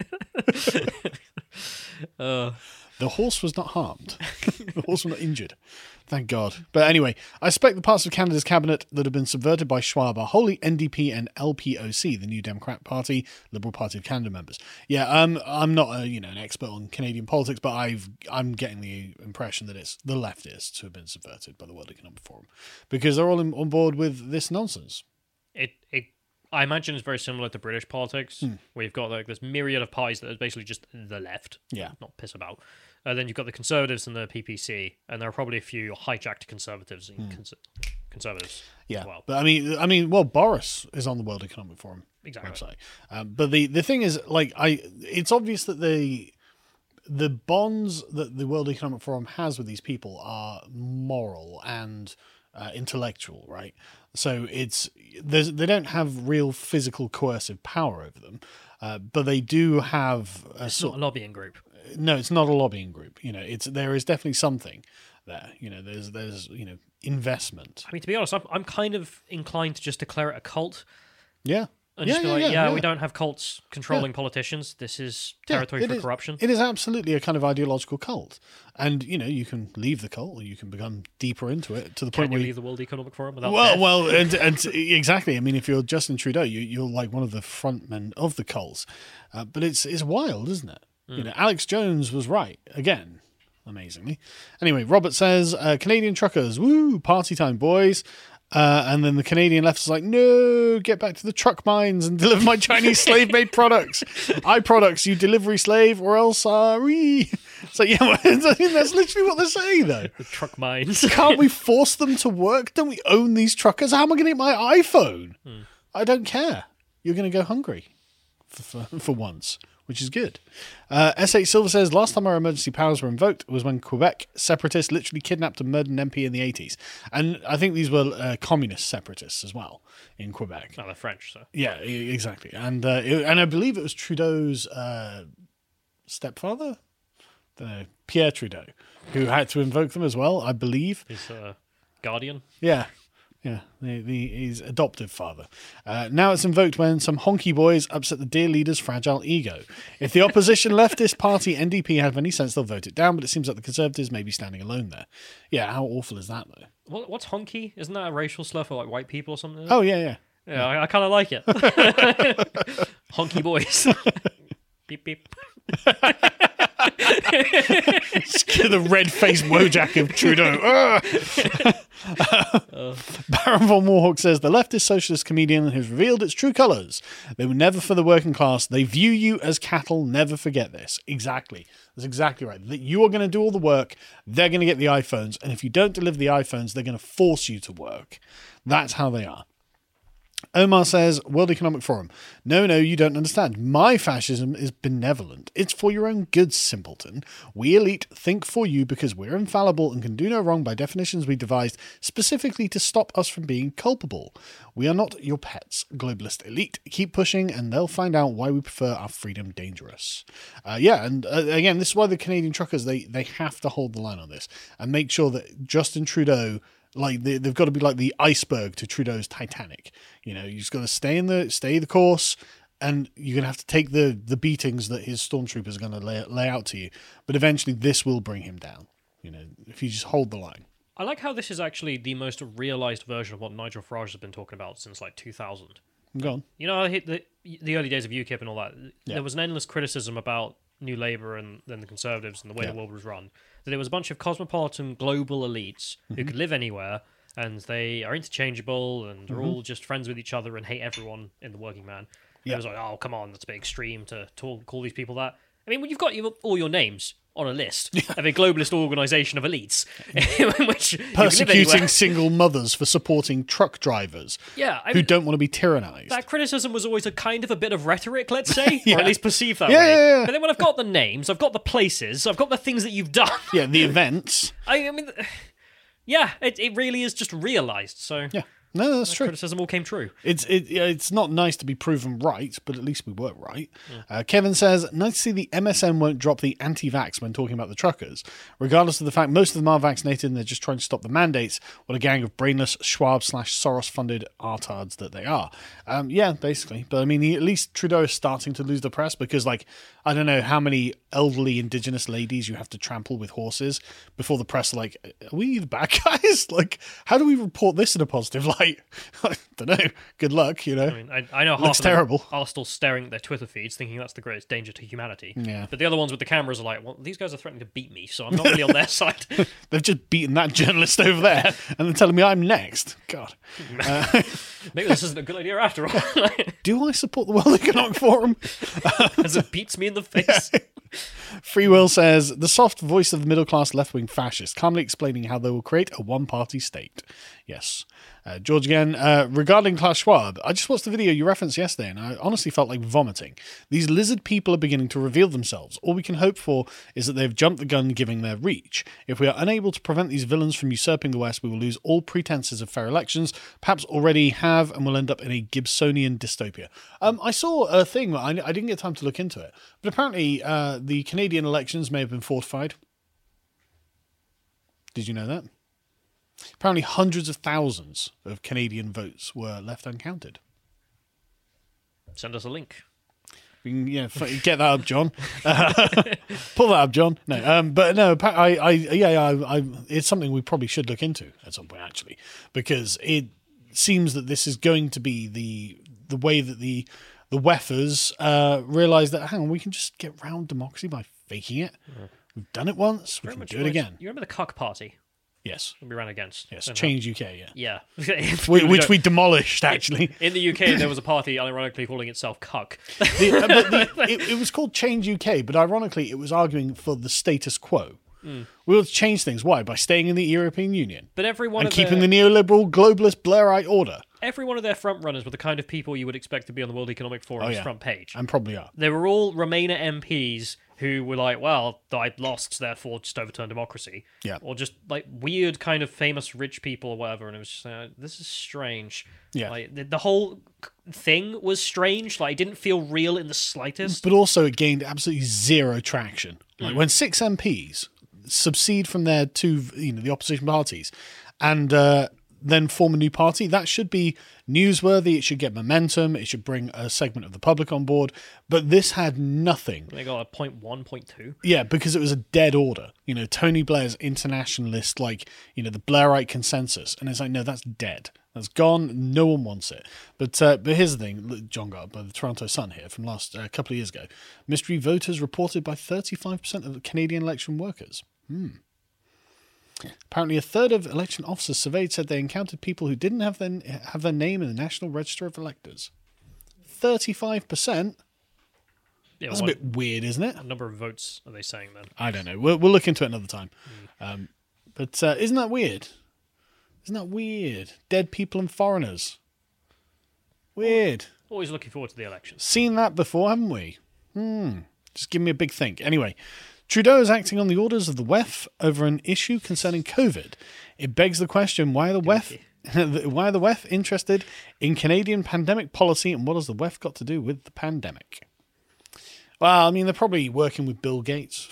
uh. The horse was not harmed. The horse was not injured. Thank God. But anyway, I suspect the parts of Canada's cabinet that have been subverted by Schwab are wholly N D P and L P O C, the New Democrat Party, Liberal Party of Canada members. Yeah, um, I'm not a, you know an expert on Canadian politics, but I've I'm getting the impression that it's the leftists who have been subverted by the World Economic Forum because they're all in, on board with this nonsense. It it I imagine it's very similar to British politics, Hmm. where you've got like this myriad of parties that are basically just the left. Yeah. Not piss about. And then you've got the Conservatives and the P P C, and there are probably a few hijacked Conservatives and Hmm. cons- Conservatives Yeah, as well. but I mean, I mean, well, Boris is on the World Economic Forum Exactly. website, um, but the the thing is, like, I it's obvious that the the bonds that the World Economic Forum has with these people are moral and uh, intellectual, right? So it's there's, they don't have real physical coercive power over them, uh, but they do have a It's sort not a lobbying group. No, it's not a lobbying group. You know, it's there is definitely something there. You know, there's there's you know investment. I mean, to be honest, I'm, I'm kind of inclined to just declare it a cult. Yeah. And Yeah, just be yeah, like, yeah, yeah, yeah. we don't have cults controlling politicians. This is territory Yeah, it for is- corruption. It is absolutely a kind of ideological cult, and you know you can leave the cult or you can become deeper into it to the Can point you where leave the World Economic Forum without well, death? well, and, and exactly. I mean, if you're Justin Trudeau, you, you're like one of the frontmen of the cults, uh, but it's it's wild, isn't it? You Mm. know, Alex Jones was right again, amazingly. Anyway, Robert says uh, Canadian truckers, woo, party time, boys. Uh, and then the Canadian left is like, no, get back to the truck mines and deliver my Chinese slave-made products. I products, you delivery slave, or else sorry. So yeah, I think that's literally what they're saying, though. The truck mines. Can't we force them to work? Don't we own these truckers? How am I going to get my iPhone? Hmm. I don't care. You're going to go hungry for, for, for once, which is good. Uh, S H Silver says, last time our emergency powers were invoked was when Quebec separatists literally kidnapped and murdered an M P in the eighties. And I think these were uh, communist separatists as well in Quebec. No, they're French, so. Yeah, e- exactly. And uh, it, and I believe it was Trudeau's uh, stepfather, don't know, Pierre Trudeau, who had to invoke them as well, I believe. His uh, guardian. Yeah. Yeah, the, the, his adoptive father. Uh, now it's invoked when some honky boys upset the dear leader's fragile ego. If the opposition leftist party N D P have any sense, they'll vote it down, but it seems like the Conservatives may be standing alone there. Yeah, how awful is that, though? What, what's honky? Isn't that a racial slur for like white people or something? Oh, yeah, yeah. Yeah, I, I kind of like it. Honky boys. Beep, beep. The red-faced Wojak of Trudeau. uh, Baron von Warhawk says, the leftist socialist comedian has revealed its true colours. They were never for the working class. They view you as cattle. Never forget this. Exactly. That's exactly right. That you are going to do all the work. They're going to get the iPhones. And if you don't deliver the iPhones, they're going to force you to work. That's how they are. Omar says, World Economic Forum. No, no, you don't understand. My fascism is benevolent. It's for your own good, simpleton. We elite think for you because we're infallible and can do no wrong by definitions we devised specifically to stop us from being culpable. We are not your pets, globalist elite. Keep pushing and they'll find out why we prefer our freedom dangerous. Uh, yeah, and uh, again, this is why the Canadian truckers, they, they have to hold the line on this and make sure that Justin Trudeau, like they, they've got to be like the iceberg to Trudeau's Titanic. You know, you just got to stay in the stay the course, and you're gonna have to take the the beatings that his stormtroopers are going to lay lay out to you. But eventually, this will bring him down. You know, if you just hold the line. I like how this is actually the most realised version of what Nigel Farage has been talking about since like two thousand. Go on. You know, the the early days of UKIP and all that. Yeah. There was an endless criticism about New Labour and then the Conservatives and the way Yeah. the world was run. That it was a bunch of cosmopolitan global elites who Mhm. could live anywhere, and they are interchangeable and are Mhm. all just friends with each other and hate everyone in the working man. Yeah. It was like, oh, come on, that's a bit extreme to, to call these people that. I mean, when you've got your, all your names on a list of a globalist organisation of elites, in which you can live Persecuting anywhere. single mothers for supporting truck drivers Yeah, I who mean- don't want to be tyrannized. That criticism was always a kind of a bit of rhetoric, let's say, Yeah. or at least perceived that Yeah, way. yeah, yeah. But then when I've got the names, I've got the places, I've got the things that you've done. Yeah, the events. I, I mean, yeah, it, it really is just realised. So Yeah. No, that's that true. Criticism all came true. It's it, yeah, it's not nice to be proven right, but at least we were right. Yeah. Uh, Kevin says, nice to see the M S M won't drop the anti-vax when talking about the truckers. Regardless of the fact most of them are vaccinated and they're just trying to stop the mandates, what a gang of brainless Schwab slash Soros-funded artards that they are. Um, yeah, basically. But I mean, at least Trudeau is starting to lose the press because, like, I don't know how many elderly Indigenous ladies you have to trample with horses before the press are like, are we the bad guys? Like, how do we report this in a positive light? I don't know. Good luck, you know. I mean, I, I know half looks of them terrible. are still staring at their Twitter feeds, thinking that's the greatest danger to humanity. Yeah. But the other ones with the cameras are like, well, these guys are threatening to beat me, so I'm not really on their side. They've just beaten that journalist over there, and they're telling me I'm next. God. Uh, Maybe this isn't a good idea after all. Do I support the World Economic Forum? As it beats me in the face. Free Will says, the soft voice of the middle-class left-wing fascist, calmly explaining how they will create a one-party state. Yes. Uh, George again, uh, regarding Klaus Schwab, I just watched the video you referenced yesterday and I honestly felt like vomiting. These lizard people are beginning to reveal themselves. All we can hope for is that they've jumped the gun giving their reach. If we are unable to prevent these villains from usurping the West, we will lose all pretenses of fair elections, perhaps already have, and will end up in a Gibsonian dystopia. Um, I saw a thing, I, I didn't get time to look into it, but apparently uh, the Canadian elections may have been fortified. Did you know that? Apparently hundreds of thousands of Canadian votes were left uncounted. Send us a link. We can, yeah, get that up, John. Uh, pull that up, John. No, um, but no, I, I, yeah, I, I, it's something we probably should look into at some point, actually, because it seems that this is going to be the the way that the the WEFers uh, realise that, hang on, we can just get round democracy by faking it. Yeah. We've done it once, we Very can much do it like- again. You remember the Cuck Party? Yes. We ran against. Yes, And Change how- U K, yeah. Yeah. Which which we demolished, actually. In the U K, there was a party ironically calling itself Cuck. The, uh, but the, it, it was called Change U K, but ironically, it was arguing for the status quo. Mm. We will change things. Why? By staying in the European Union. But every one and of keeping their- the neoliberal, globalist, Blairite order. Every one of their front runners were the kind of people you would expect to be on the World Economic Forum's Oh, yeah. front page. And probably are. They were all Remainer M Ps who were like, well, I lost, therefore just overturn democracy. Yeah. Or just like weird kind of famous rich people or whatever. And it was just like, this is strange. Yeah. Like the, the whole thing was strange. Like it didn't feel real in the slightest. But also, it gained absolutely zero traction. Like Mm. when six M Ps subsede from their two, you know, the opposition parties, and uh, then form a new party, that should be newsworthy. It should get momentum. It should bring a segment of the public on board. But this had nothing. They got a point one, point two. Yeah, because it was a dead order. You know, Tony Blair's internationalist, like, you know, the Blairite consensus. And it's like, no, that's dead. That's gone. No one wants it. But uh, but here's the thing. Look, John got up by the Toronto Sun here from last a uh, couple of years ago. Mystery voters reported by thirty-five percent of Canadian election workers. Hmm. Apparently, a third of election officers surveyed said they encountered people who didn't have their, have their name in the National Register of Electors. thirty-five percent? Yeah, That's what- a bit weird, isn't it? What number of votes are they saying then? I don't know. We'll, we'll look into it another time. Um, but uh, isn't that weird? Isn't that weird? Dead people and foreigners. Weird. Always looking forward to the elections. Seen that before, haven't we? Hmm. Just give me a big think. Anyway, Trudeau is acting on the orders of the W E F over an issue concerning COVID. It begs the question, why are the W E F why are the W E F interested in Canadian pandemic policy, and what has the W E F got to do with the pandemic? Well, I mean, they're probably working with Bill Gates.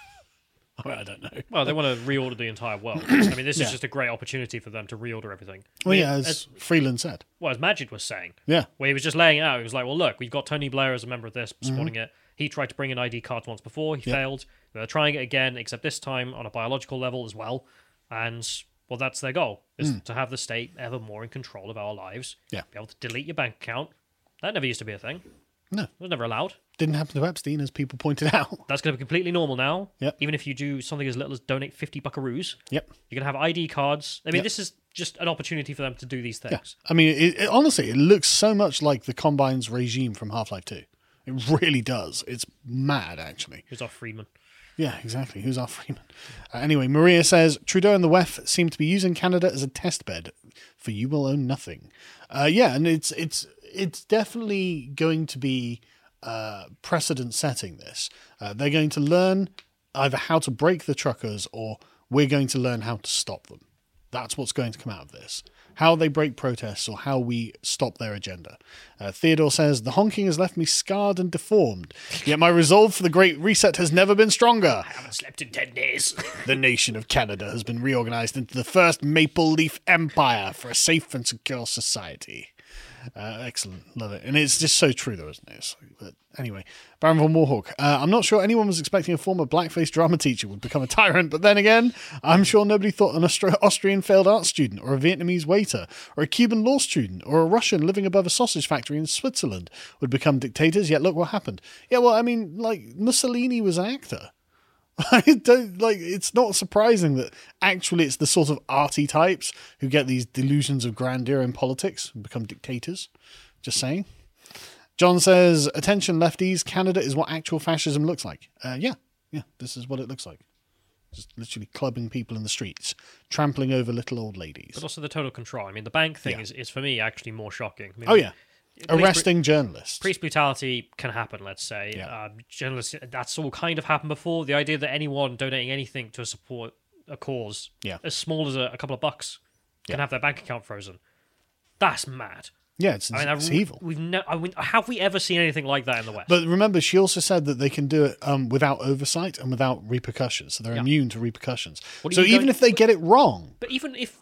I don't know. Well, they want to reorder the entire world. I mean, this Yeah. is just a great opportunity for them to reorder everything. I Well, mean, yeah, as, Freeland said. Well, as Majid was saying. Yeah. Where he was just laying it out. He was like, well, look, we've got Tony Blair as a member of this, supporting Mhm. it. He tried to bring in I D cards once before. He Yep. failed. They're trying it again, except this time on a biological level as well. And, well, that's their goal, is Mm. to have the state ever more in control of our lives. Yeah. Be able to delete your bank account. That never used to be a thing. No. It was never allowed. Didn't happen to Epstein, as people pointed out. That's going to be completely normal now. Yep. Even if you do something as little as donate fifty buckaroos. Yep. You're going to have I D cards. I mean, Yep. this is just an opportunity for them to do these things. I mean, it, it, honestly, it looks so much like the Combine's regime from Half-Life two. It really does. It's mad, actually. Who's our Freeman? Yeah, exactly. Who's our Freeman? Uh, anyway, Maria says, Trudeau and the W E F seem to be using Canada as a test bed for you will own nothing. Uh, yeah, and it's it's it's definitely going to be uh, precedent setting this. Uh, they're going to learn either how to break the truckers or we're going to learn how to stop them. That's what's going to come out of this. how they break protests or how we stop their agenda. Uh, Theodore says, the honking has left me scarred and deformed, yet my resolve for the Great Reset has never been stronger. I haven't slept in ten days. The nation of Canada has been reorganized into the first Maple Leaf Empire for a safe and secure society. Uh, excellent, love it. And it's just so true though, isn't it? It's like, but anyway, Baron von Warhawk. Uh, I'm not sure anyone was expecting a former blackface drama teacher would become a tyrant, but then again, I'm sure nobody thought an Austri- Austrian failed art student or a Vietnamese waiter or a Cuban law student or a Russian living above a sausage factory in Switzerland would become dictators, yet look what happened. Yeah, well, I mean, like, Mussolini was an actor. I don't like. It's not surprising that actually it's the sort of arty types who get these delusions of grandeur in politics and become dictators. Just saying. John says, "Attention, lefties! Canada is what actual fascism looks like." Uh, yeah, yeah. This is what it looks like. Just literally clubbing people in the streets, trampling over little old ladies. But also the total control. I mean, the bank thing Yeah. is, is for me actually more shocking. I mean, Oh yeah, police arresting bru- journalists. Police brutality can happen, let's say. Yeah. Um, journalists, that's all kind of happened before. The idea that anyone donating anything to support a cause, Yeah. as small as a, a couple of bucks, can Yeah. have their bank account frozen. That's mad. Yeah, it's, I mean, I it's re- evil. We've ne- I mean, have we ever seen anything like that in the West? But remember, she also said that they can do it um, without oversight and without repercussions, so they're Yeah. immune to repercussions. What are So you even going- if they get it wrong, But even if,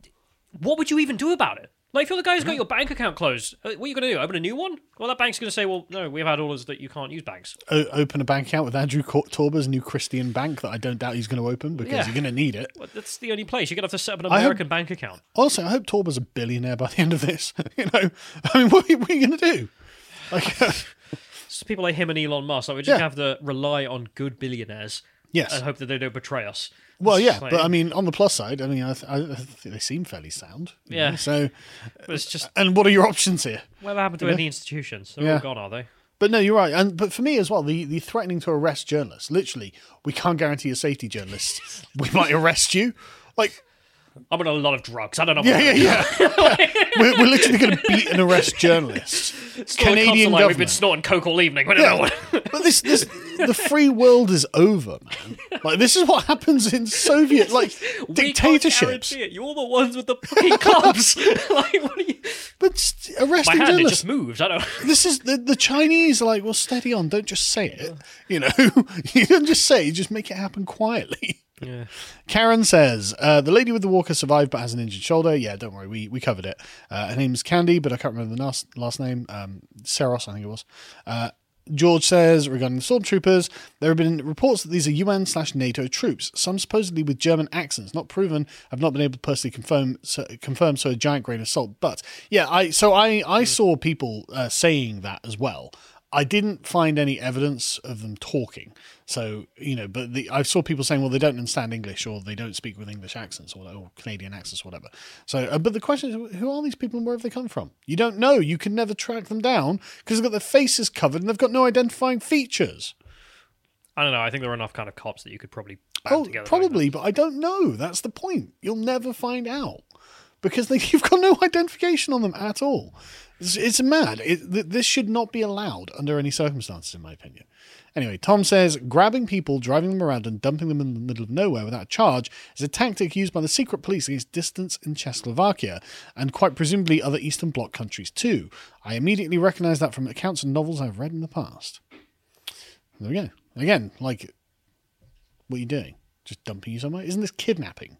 what would you even do about it? Like, if you're the guy who's got your bank account closed, uh, what are you going to do? Open a new one? Well, that bank's going to say, well, no, we've had orders that you can't use banks. o- open a bank account with Andrew Cor- Torba's new Christian bank that I don't doubt he's going to open because Yeah. you're going to need it. Well, that's the only place. You're going to have to set up an I hope- American bank account. Also, I hope Torba's a billionaire by the end of this. you know, I mean, what, are you- what are you going to do? Like, It's people like him and Elon Musk. Like, we just Yeah. have to rely on good billionaires. Yes. And hope that they don't betray us. well, It's yeah, just like- but I mean, on the plus side, I mean, I, th- I think they seem fairly sound. you Yeah. know, So, But it's just, and what are your options here? whatever happened to You know? any institutions? They're Yeah. all gone, are they? But no, you're right. And but for me as well, the, the threatening to arrest journalists. Literally, we can't guarantee your safety, journalists. We might arrest you. Like, I'm on a lot of drugs. I don't know. yeah, what yeah, yeah. we're, we're literally going to beat and arrest journalists. Canadian like government. we've been snorting coke all evening. We don't know Yeah. what. But this, this, the free world is over, man. Like this is what happens in Soviet like We dictatorships. can't guarantee it. You're the ones with the fucking clubs. like, what are you? But st- My arresting hand it journalists. just moved. I don't. This is the the Chinese are like, well, steady on. Don't just say it. You know, you don't just say it. You just make it happen quietly. Yeah. Karen says, uh, the lady with the walker survived but has an injured shoulder. Yeah, don't worry, we, we covered it. Uh, her name's Candy, but I can't remember the last, last name. Um, Saros, I think it was. Uh, George says, regarding the stormtroopers, there have been reports that these are U N slash NATO troops, some supposedly with German accents, not proven. I've not been able to personally confirm, so, confirm, so a giant grain of salt. But yeah, I so I, I saw people uh, saying that as well. I didn't find any evidence of them talking. So, you know, but the, I saw people saying, well, they don't understand English or they don't speak with English accents or, or Canadian accents or whatever. So, uh, but the question is, who are these people and where have they come from? You don't know. You can never track them down because they've got their faces covered and they've got no identifying features. I don't know. I think there are enough kind of cops that you could probably band Oh, together. probably, but I don't know. That's the point. You'll never find out because they, you've got no identification on them at all. It's, it's mad. It, th- this should not be allowed under any circumstances, in my opinion. Anyway, Tom says, grabbing people, driving them around and dumping them in the middle of nowhere without charge is a tactic used by the secret police against dissidents in Czechoslovakia and quite presumably other Eastern Bloc countries too. I immediately recognise that from accounts and novels I've read in the past. There we go. Again, like, what are you doing? Just dumping you somewhere? Isn't this kidnapping?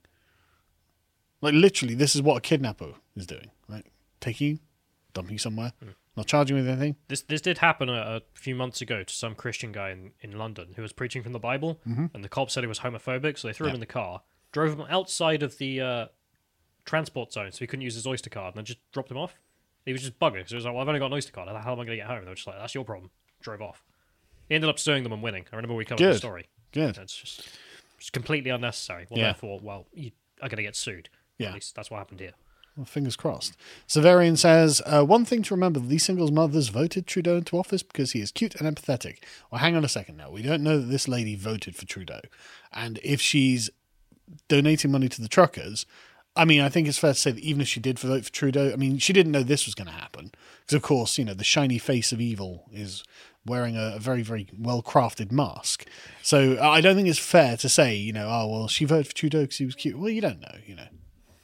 Like, literally, this is what a kidnapper is doing, right? Taking you, dumping you somewhere, Mm. not charging you with anything. This this did happen a, a few months ago to some Christian guy in, in London who was preaching from the Bible, Mhm. and the cops said he was homophobic, so they threw him Yeah. in the car, drove him outside of the uh, transport zone so he couldn't use his Oyster card, and then just dropped him off. He was just bugging, so he was like, well, I've only got an Oyster card, how the hell am I going to get home? And they were just like, that's your problem. Drove off. He ended up suing them and winning. I remember we covered the Good. story. Good. It's just it's completely unnecessary. Well, Yeah. therefore, well, you are going to get sued. Yeah. At least that's what happened here. Well, fingers crossed. Severian says, uh, one thing to remember, these singles mothers voted Trudeau into office because he is cute and empathetic. Well, hang on a second now. We don't know that this lady voted for Trudeau. And if she's donating money to the truckers, I mean, I think it's fair to say that even if she did vote for Trudeau, I mean, she didn't know this was going to happen. Because, of course, you know, the shiny face of evil is wearing a, a very, very well-crafted mask. So I don't think it's fair to say, you know, oh, well, she voted for Trudeau because he was cute. Well, you don't know, you know.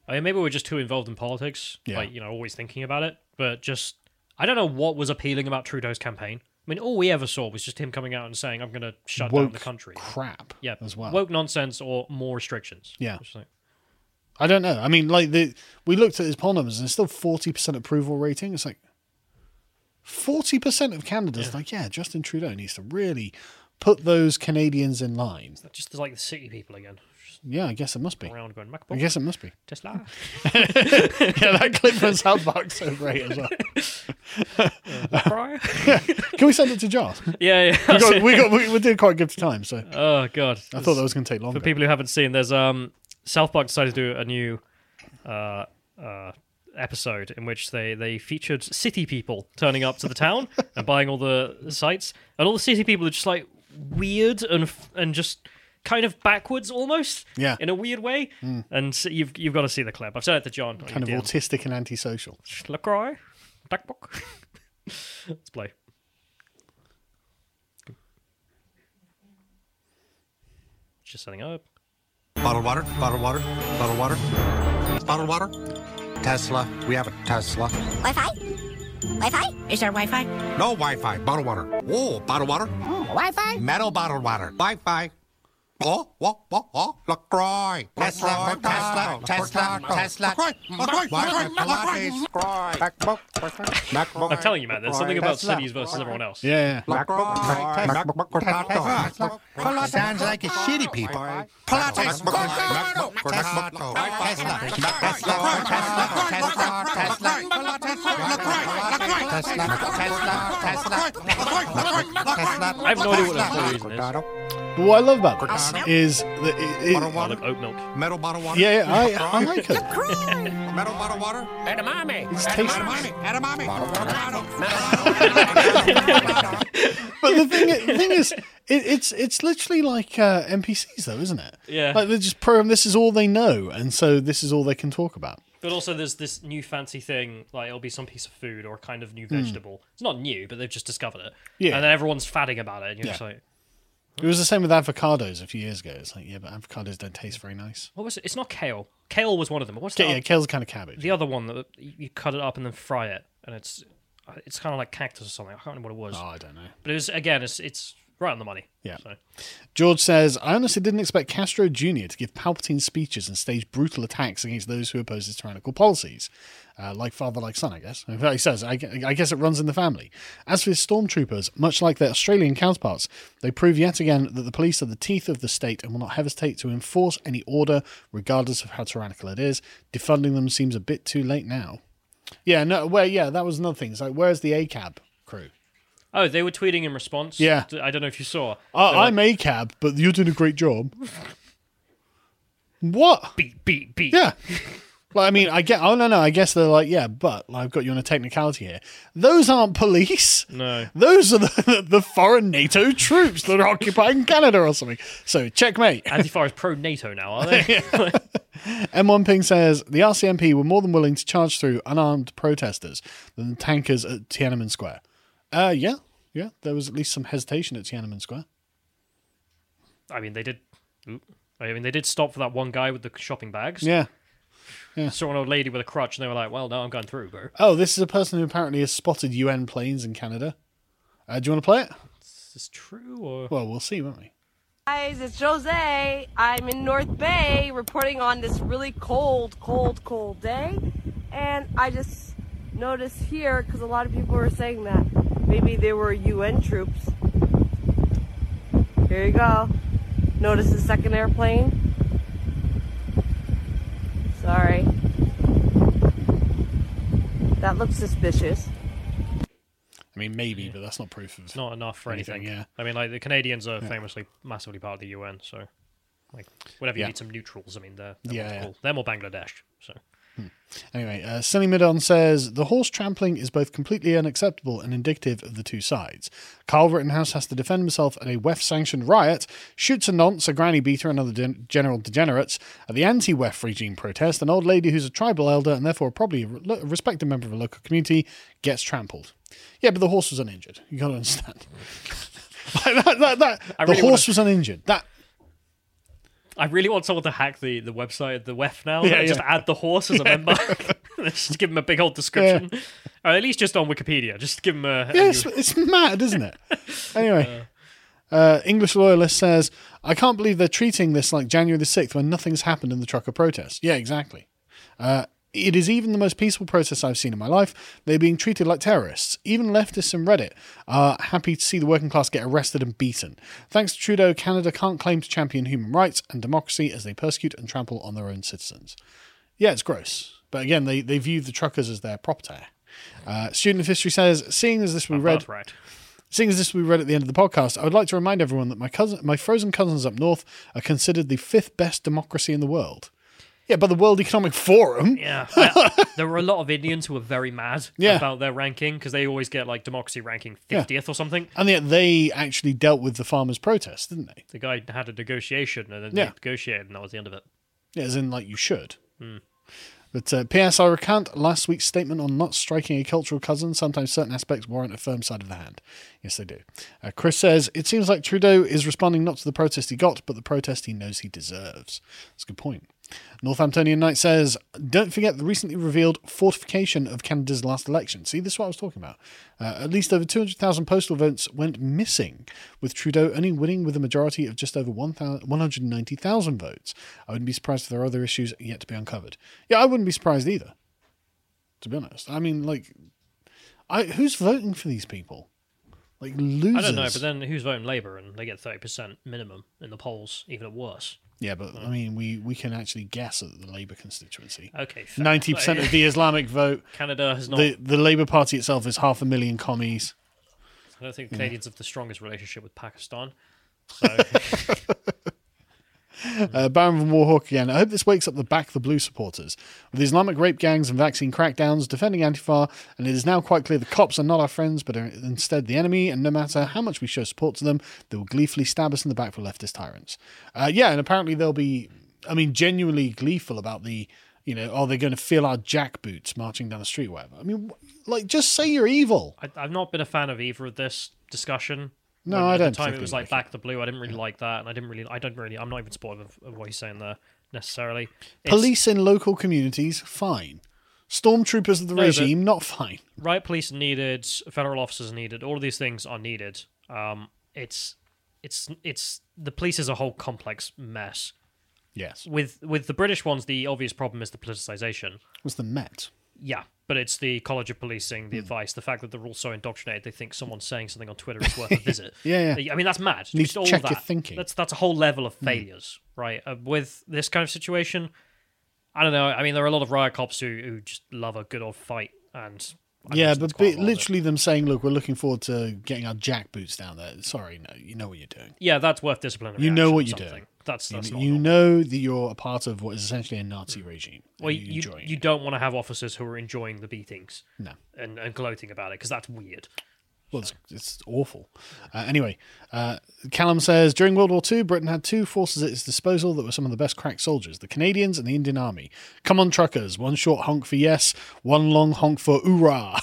I mean, maybe we're just too involved in politics, Yeah. like, you know, always thinking about it. But just, I don't know what was appealing about Trudeau's campaign. I mean, all we ever saw was just him coming out and saying, I'm going to shut Woke down the country. crap Yeah, as well. Woke nonsense or more restrictions. Yeah. Just like, I don't know. I mean, like the we looked at his poll numbers and it's still forty percent approval rating. It's like forty percent of Canada's Yeah. like, yeah, Justin Trudeau needs to really put those Canadians in line. just like the city people again. Yeah, I guess it must be. Around going, I guess it must be. Tesla. Yeah, that clip from South Park's so great as well. Uh, Can we send it to John? Yeah, yeah. We got, we got, we, we did quite good time, so. Oh, God. I thought that was going to take longer. For people who haven't seen, there's um South Park decided to do a new uh, uh, episode in which they, they featured city people turning up to the town and buying all the sites. And all the city people are just like weird and f- and just kind of backwards almost. Yeah. In a weird way. Mm. And so you've you've got to see the clip. I've sent it to John. on Kind of your D M. autistic and antisocial. LaCroix. Black book. Let's play. Just setting up. Bottled water, bottled water, bottled water, bottled water. Tesla, we have a Tesla. Wi-Fi? Wi-Fi? Is there Wi-Fi? No Wi-Fi, bottled water. Oh, bottled water. Oh, Wi-Fi? Metal bottled water. Wi-Fi. Oh, oh, oh, oh, LaCroix. Tesla, Tesla, Tesla, Tesla. I'm telling you, man, there's something about cities versus everyone else. Yeah, Sounds like a shitty people. Pilates. I have no idea what the reason is. But what I love about this is that it, it, I like oat milk. Metal bottle water. Yeah, yeah, I, I like it. Metal bottle water. Edamame. It's tasty. Edamame. But the thing, the thing is, it, it's it's literally like uh, N P Cs, though, isn't it? Yeah. Like they're just program. This is all they know, and so this is all they can talk about. But also, there's this new fancy thing, like it'll be some piece of food or a kind of new Mm. vegetable. It's not new, but they've just discovered it. Yeah. And then everyone's fatting about it, and you're Yeah. just like, It was the same with avocados a few years ago. It's like, yeah, but avocados don't taste very nice. what was it? It's not kale. Kale was one of them. But what's Ke- the yeah, kale's a kind of cabbage. The other one that you you cut it up and then fry it, and it's it's kind of like cactus or something. I can't remember what it was. Oh, I don't know. But it was again, it's it's right on the money. Yeah. So. George says, I honestly didn't expect Castro Junior to give Palpatine speeches and stage brutal attacks against those who oppose his tyrannical policies. Uh, like father, like son, I guess. In fact, he says, I, I guess it runs in the family. As for his stormtroopers, much like their Australian counterparts, they prove yet again that the police are the teeth of the state and will not hesitate to enforce any order, regardless of how tyrannical it is. Defunding them seems a bit too late now. Yeah, no, where, yeah, that was another thing. It's like, where's the A C A B crew? Oh, they were tweeting in response. Yeah. I don't know if you saw. Uh, They're like, I'm A C A B, but you're doing a great job. What? Beat, beat, beat. Yeah. Well, I mean, I get. Oh no, no. I guess they're like, yeah, but like, I've got you on a technicality here. Those aren't police. No. Those are the the foreign NATO troops that are occupying Canada or something. So checkmate. Antifa is pro NATO now, are they? M one Ping says the R C M P were more than willing to charge through unarmed protesters than the tankers at Tiananmen Square. Uh, yeah, yeah. There was at least some hesitation at Tiananmen Square. I mean, they did. Oop. I mean, they did stop for that one guy with the shopping bags. Yeah. Yeah. Saw an old lady with a crutch, and they were like, "Well, no, I'm going through, bro." Oh, this is a person who apparently has spotted U N planes in Canada. Uh, do you want to play it? Is this true or? Well, we'll see, won't we? Guys, it's Jose. I'm in North Bay reporting on this really cold, cold, cold day. And I just noticed here, because a lot of people were saying that maybe they were U N troops. Here you go. Notice the second airplane? Sorry. That looks suspicious. I mean, maybe, but that's not proof of It's not enough for anything. anything, yeah. I mean, like the Canadians are Yeah. famously massively part of the U N, so like whenever you Yeah. need some neutrals, I mean, they're they're, Yeah, multiple. yeah. they're more Bangladesh. So Anyway, uh, Sunny Midon says, the horse trampling is both completely unacceptable and indicative of the two sides. Carl Rittenhouse has to defend himself at a W E F-sanctioned riot, shoots a nonce, a granny beater, and other gen- general degenerates. At the anti-W E F regime protest, an old lady who's a tribal elder and therefore probably a re- respected member of a local community gets trampled. Yeah, but the horse was uninjured. You got to understand. Like that, that, that, I the really horse wanna- was uninjured. That I really want someone to hack the, the website, the W E F now, Yeah, and just yeah. add the horse as a member. Just give him a big old description. Or at least just on Wikipedia. Just give him a... Yeah, it's, it's mad, isn't it? Anyway, uh, English Loyalist says, I can't believe they're treating this like January the sixth when nothing's happened in the trucker protest. Yeah, exactly. Uh, it is even the most peaceful protest I've seen in my life. They're being treated like terrorists. Even leftists and Reddit are happy to see the working class get arrested and beaten. Thanks to Trudeau, Canada can't claim to champion human rights and democracy as they persecute and trample on their own citizens. Yeah, it's gross. But again, they, they view the truckers as their property. Uh, Student of History says, seeing as this we read... Right. Seeing as this we read at the end of the podcast, I would like to remind everyone that my cousin, my frozen cousins up north are considered the fifth best democracy in the world. Yeah, by the World Economic Forum. Yeah, I, there were a lot of Indians who were very mad Yeah. about their ranking because they always get like democracy ranking Yeah. fiftieth or something. And yet they actually dealt with the farmers' protest, didn't they? The guy had a negotiation and then Yeah. they negotiated, and that was the end of it. Yeah, as in, like, you should. Hmm. But uh, P S I recant last week's statement on not striking a cultural cousin. Sometimes certain aspects warrant a firm side of the hand. Yes, they do. Uh, Chris says, it seems like Trudeau is responding not to the protest he got, but the protest he knows he deserves. That's a good point. Northamptonian Knight says, don't forget the recently revealed fortification of Canada's last election. See, this is what I was talking about. Uh, at least over two hundred thousand postal votes went missing, with Trudeau only winning with a majority of just over one hundred ninety thousand votes. I wouldn't be surprised if there are other issues yet to be uncovered. Yeah, I wouldn't be surprised either, to be honest. I mean, like, I who's voting for these people? Like, losers. I don't know, but then who's voting Labour and they get thirty percent minimum in the polls, even at worse. Yeah, but I mean, we, we can actually guess at the Labour constituency. Okay, fair. ninety percent of the Islamic vote. Canada has not. The, the Labour Party itself is half a million commies. I don't think Yeah. Canadians have the strongest relationship with Pakistan. So Uh, Baron von Warhawk again. I hope this wakes up the Back the Blue supporters. With Islamic rape gangs and vaccine crackdowns defending Antifa, and it is now quite clear the cops are not our friends, but are instead the enemy, and no matter how much we show support to them, they will gleefully stab us in the back for leftist tyrants. Uh, yeah, and apparently they'll be, I mean, genuinely gleeful about the, you know, are they going to feel our jackboots marching down the street or whatever? I mean, like, just say you're evil. I, I've not been a fan of either of this discussion. No, When I at don't the time it was particularly like Back the Blue. I didn't really like that, and I didn't really, I don't really, I'm not even supportive of, of what he's saying there necessarily. It's- Police in local communities, fine. Stormtroopers of the No, but- regime, not fine. Riot police are needed, federal officers are needed, all of these things are needed. Um, it's, it's, it's the police is a whole complex mess. Yes. With with the British ones, the obvious problem is the politicization. Was the Met? Yeah, but it's the College of Policing, Hmm. the advice, the fact that they're all so indoctrinated they think someone saying something on Twitter is worth a visit. Yeah, yeah. I mean, that's mad. You need Just to all check that. your thinking. That's that's a whole level of Hmm. failures, right? Uh, with this kind of situation, I don't know. I mean, there are a lot of riot cops who, who just love a good old fight, and I Yeah, imagine but that's quite be, a lot of it. literally them saying, look, we're looking forward to getting our jackboots down there. Sorry, no, you know what you're doing. Yeah, that's worth disciplinary You know action, what you're something. doing. That's that's you, not you know that you're a part of what is essentially a Nazi regime. Well, and you, enjoy you don't want to have officers who are enjoying the beatings. No. And, and gloating about it, because that's weird. Well, it's, it's awful. Uh, anyway, uh, Callum says, during World War Two, Britain had two forces at its disposal that were some of the best crack soldiers, the Canadians and the Indian Army. Come on, truckers. One short honk for yes, one long honk for oorah.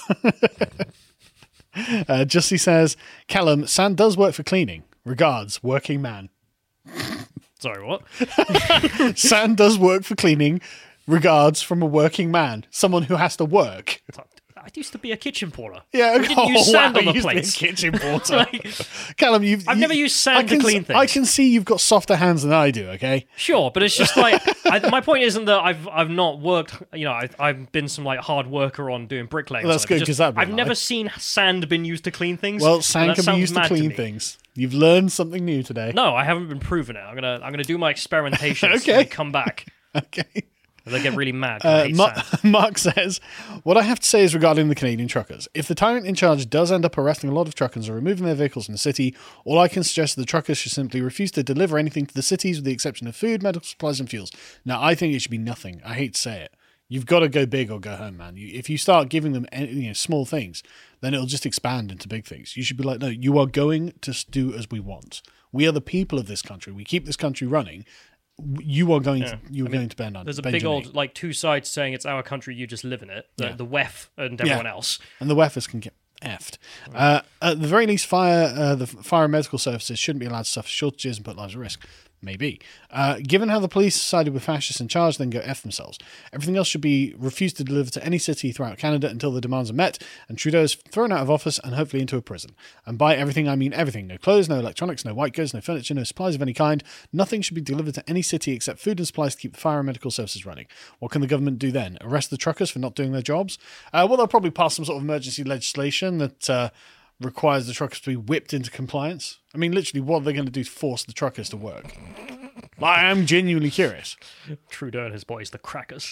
uh, Justy says, Callum, sand does work for cleaning. Regards, working man. Sorry, what? Sand does work for cleaning. Regards from a working man. Someone who has to work. I used to be a kitchen porter. Yeah, we didn't oh, use sand wow, on the you used to be a plates. kitchen porter. Like, Callum, you've, I've you, never used sand I to can, clean s- things. I can see you've got softer hands than I do, okay? Sure, but it's just like I, my point isn't that I've I've not worked. You know, I've, I've been some like hard worker on doing bricklaying. or Well, that's something. good, Just- 'cause that'd be I've a never lie. seen sand been used to clean things. Well, and sand that can be sounds used to mad clean me. things. You've learned something new today. No, I haven't been proven it. I'm gonna I'm gonna do my experimentation Okay. and come back. Okay. They get really mad. 'cause I Uh, hate Ma- sand. Mark says, what I have to say is regarding the Canadian truckers. If the tyrant in charge does end up arresting a lot of truckers or removing their vehicles from the city, all I can suggest is the truckers should simply refuse to deliver anything to the cities with the exception of food, medical supplies, and fuels. Now, I think it should be nothing. I hate to say it. You've got to go big or go home, man. You, if you start giving them any, you know, small things, then it'll just expand into big things. You should be like, no, you are going to do as we want. We are the people of this country. We keep this country running. You are going Yeah. to you're I mean, going to bend on. There's a bend big your old knee. like two sides saying it's our country, you just live in it. The, Yeah. the W E F and Yeah. everyone else. And the W E Fers can get effed. Uh, at the very least, fire uh, the fire and medical services shouldn't be allowed to suffer shortages and put lives at risk. Maybe. Uh, given how the police sided with fascists in charge, then go F themselves. Everything else should be refused to deliver to any city throughout Canada until the demands are met, and Trudeau is thrown out of office and hopefully into a prison. And by everything, I mean everything. No clothes, no electronics, no white goods, no furniture, no supplies of any kind. Nothing should be delivered to any city except food and supplies to keep the fire and medical services running. What can the government do then? Arrest the truckers for not doing their jobs? Uh, well, they'll probably pass some sort of emergency legislation that uh, requires the truckers to be whipped into compliance. I mean, literally, what are they going to do to force the truckers to work? Like, I'm genuinely curious. Trudeau and his boys, the crackers.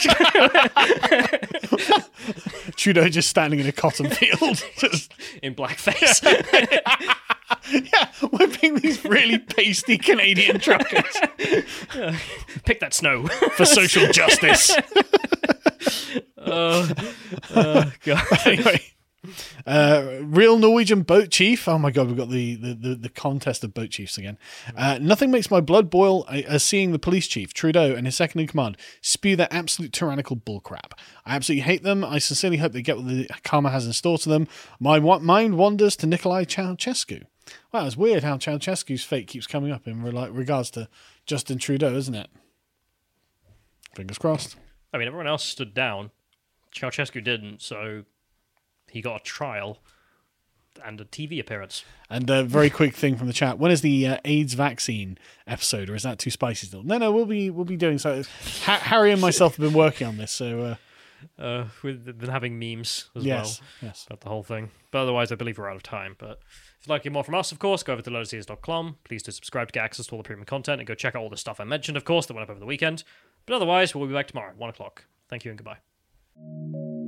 Trudeau just standing in a cotton field. Just in blackface. Yeah, whipping these really pasty Canadian truckers. Yeah. Pick that snow. For social justice. Oh, oh, God. Anyway. Uh, real Norwegian boat chief. Oh my god, we've got the, the, the, the contest of boat chiefs again. Uh, nothing makes my blood boil as seeing the police chief, Trudeau, and his second in command spew their absolute tyrannical bullcrap. I absolutely hate them. I sincerely hope they get what the karma has in store to them. My mind wanders to Nicolae Ceausescu. Wow, it's weird how Ceausescu's fate keeps coming up in regards to Justin Trudeau, isn't it? Fingers crossed. I mean, everyone else stood down. Ceausescu didn't, so he got a trial and a T V appearance. And a very quick thing from the chat: when is the uh, AIDS vaccine episode, or is that too spicy still? No, no, we'll be we'll be doing so. Ha- Harry and myself have been working on this, so uh, uh, we've been having memes as yes, well yes. about the whole thing. But otherwise, I believe we're out of time. But if you'd like to hear more from us, of course, go over to lotus ears dot com. Please do subscribe to get access to all the premium content, and go check out all the stuff I mentioned, of course, that went up over the weekend. But otherwise, we'll be back tomorrow at one o'clock. Thank you and goodbye.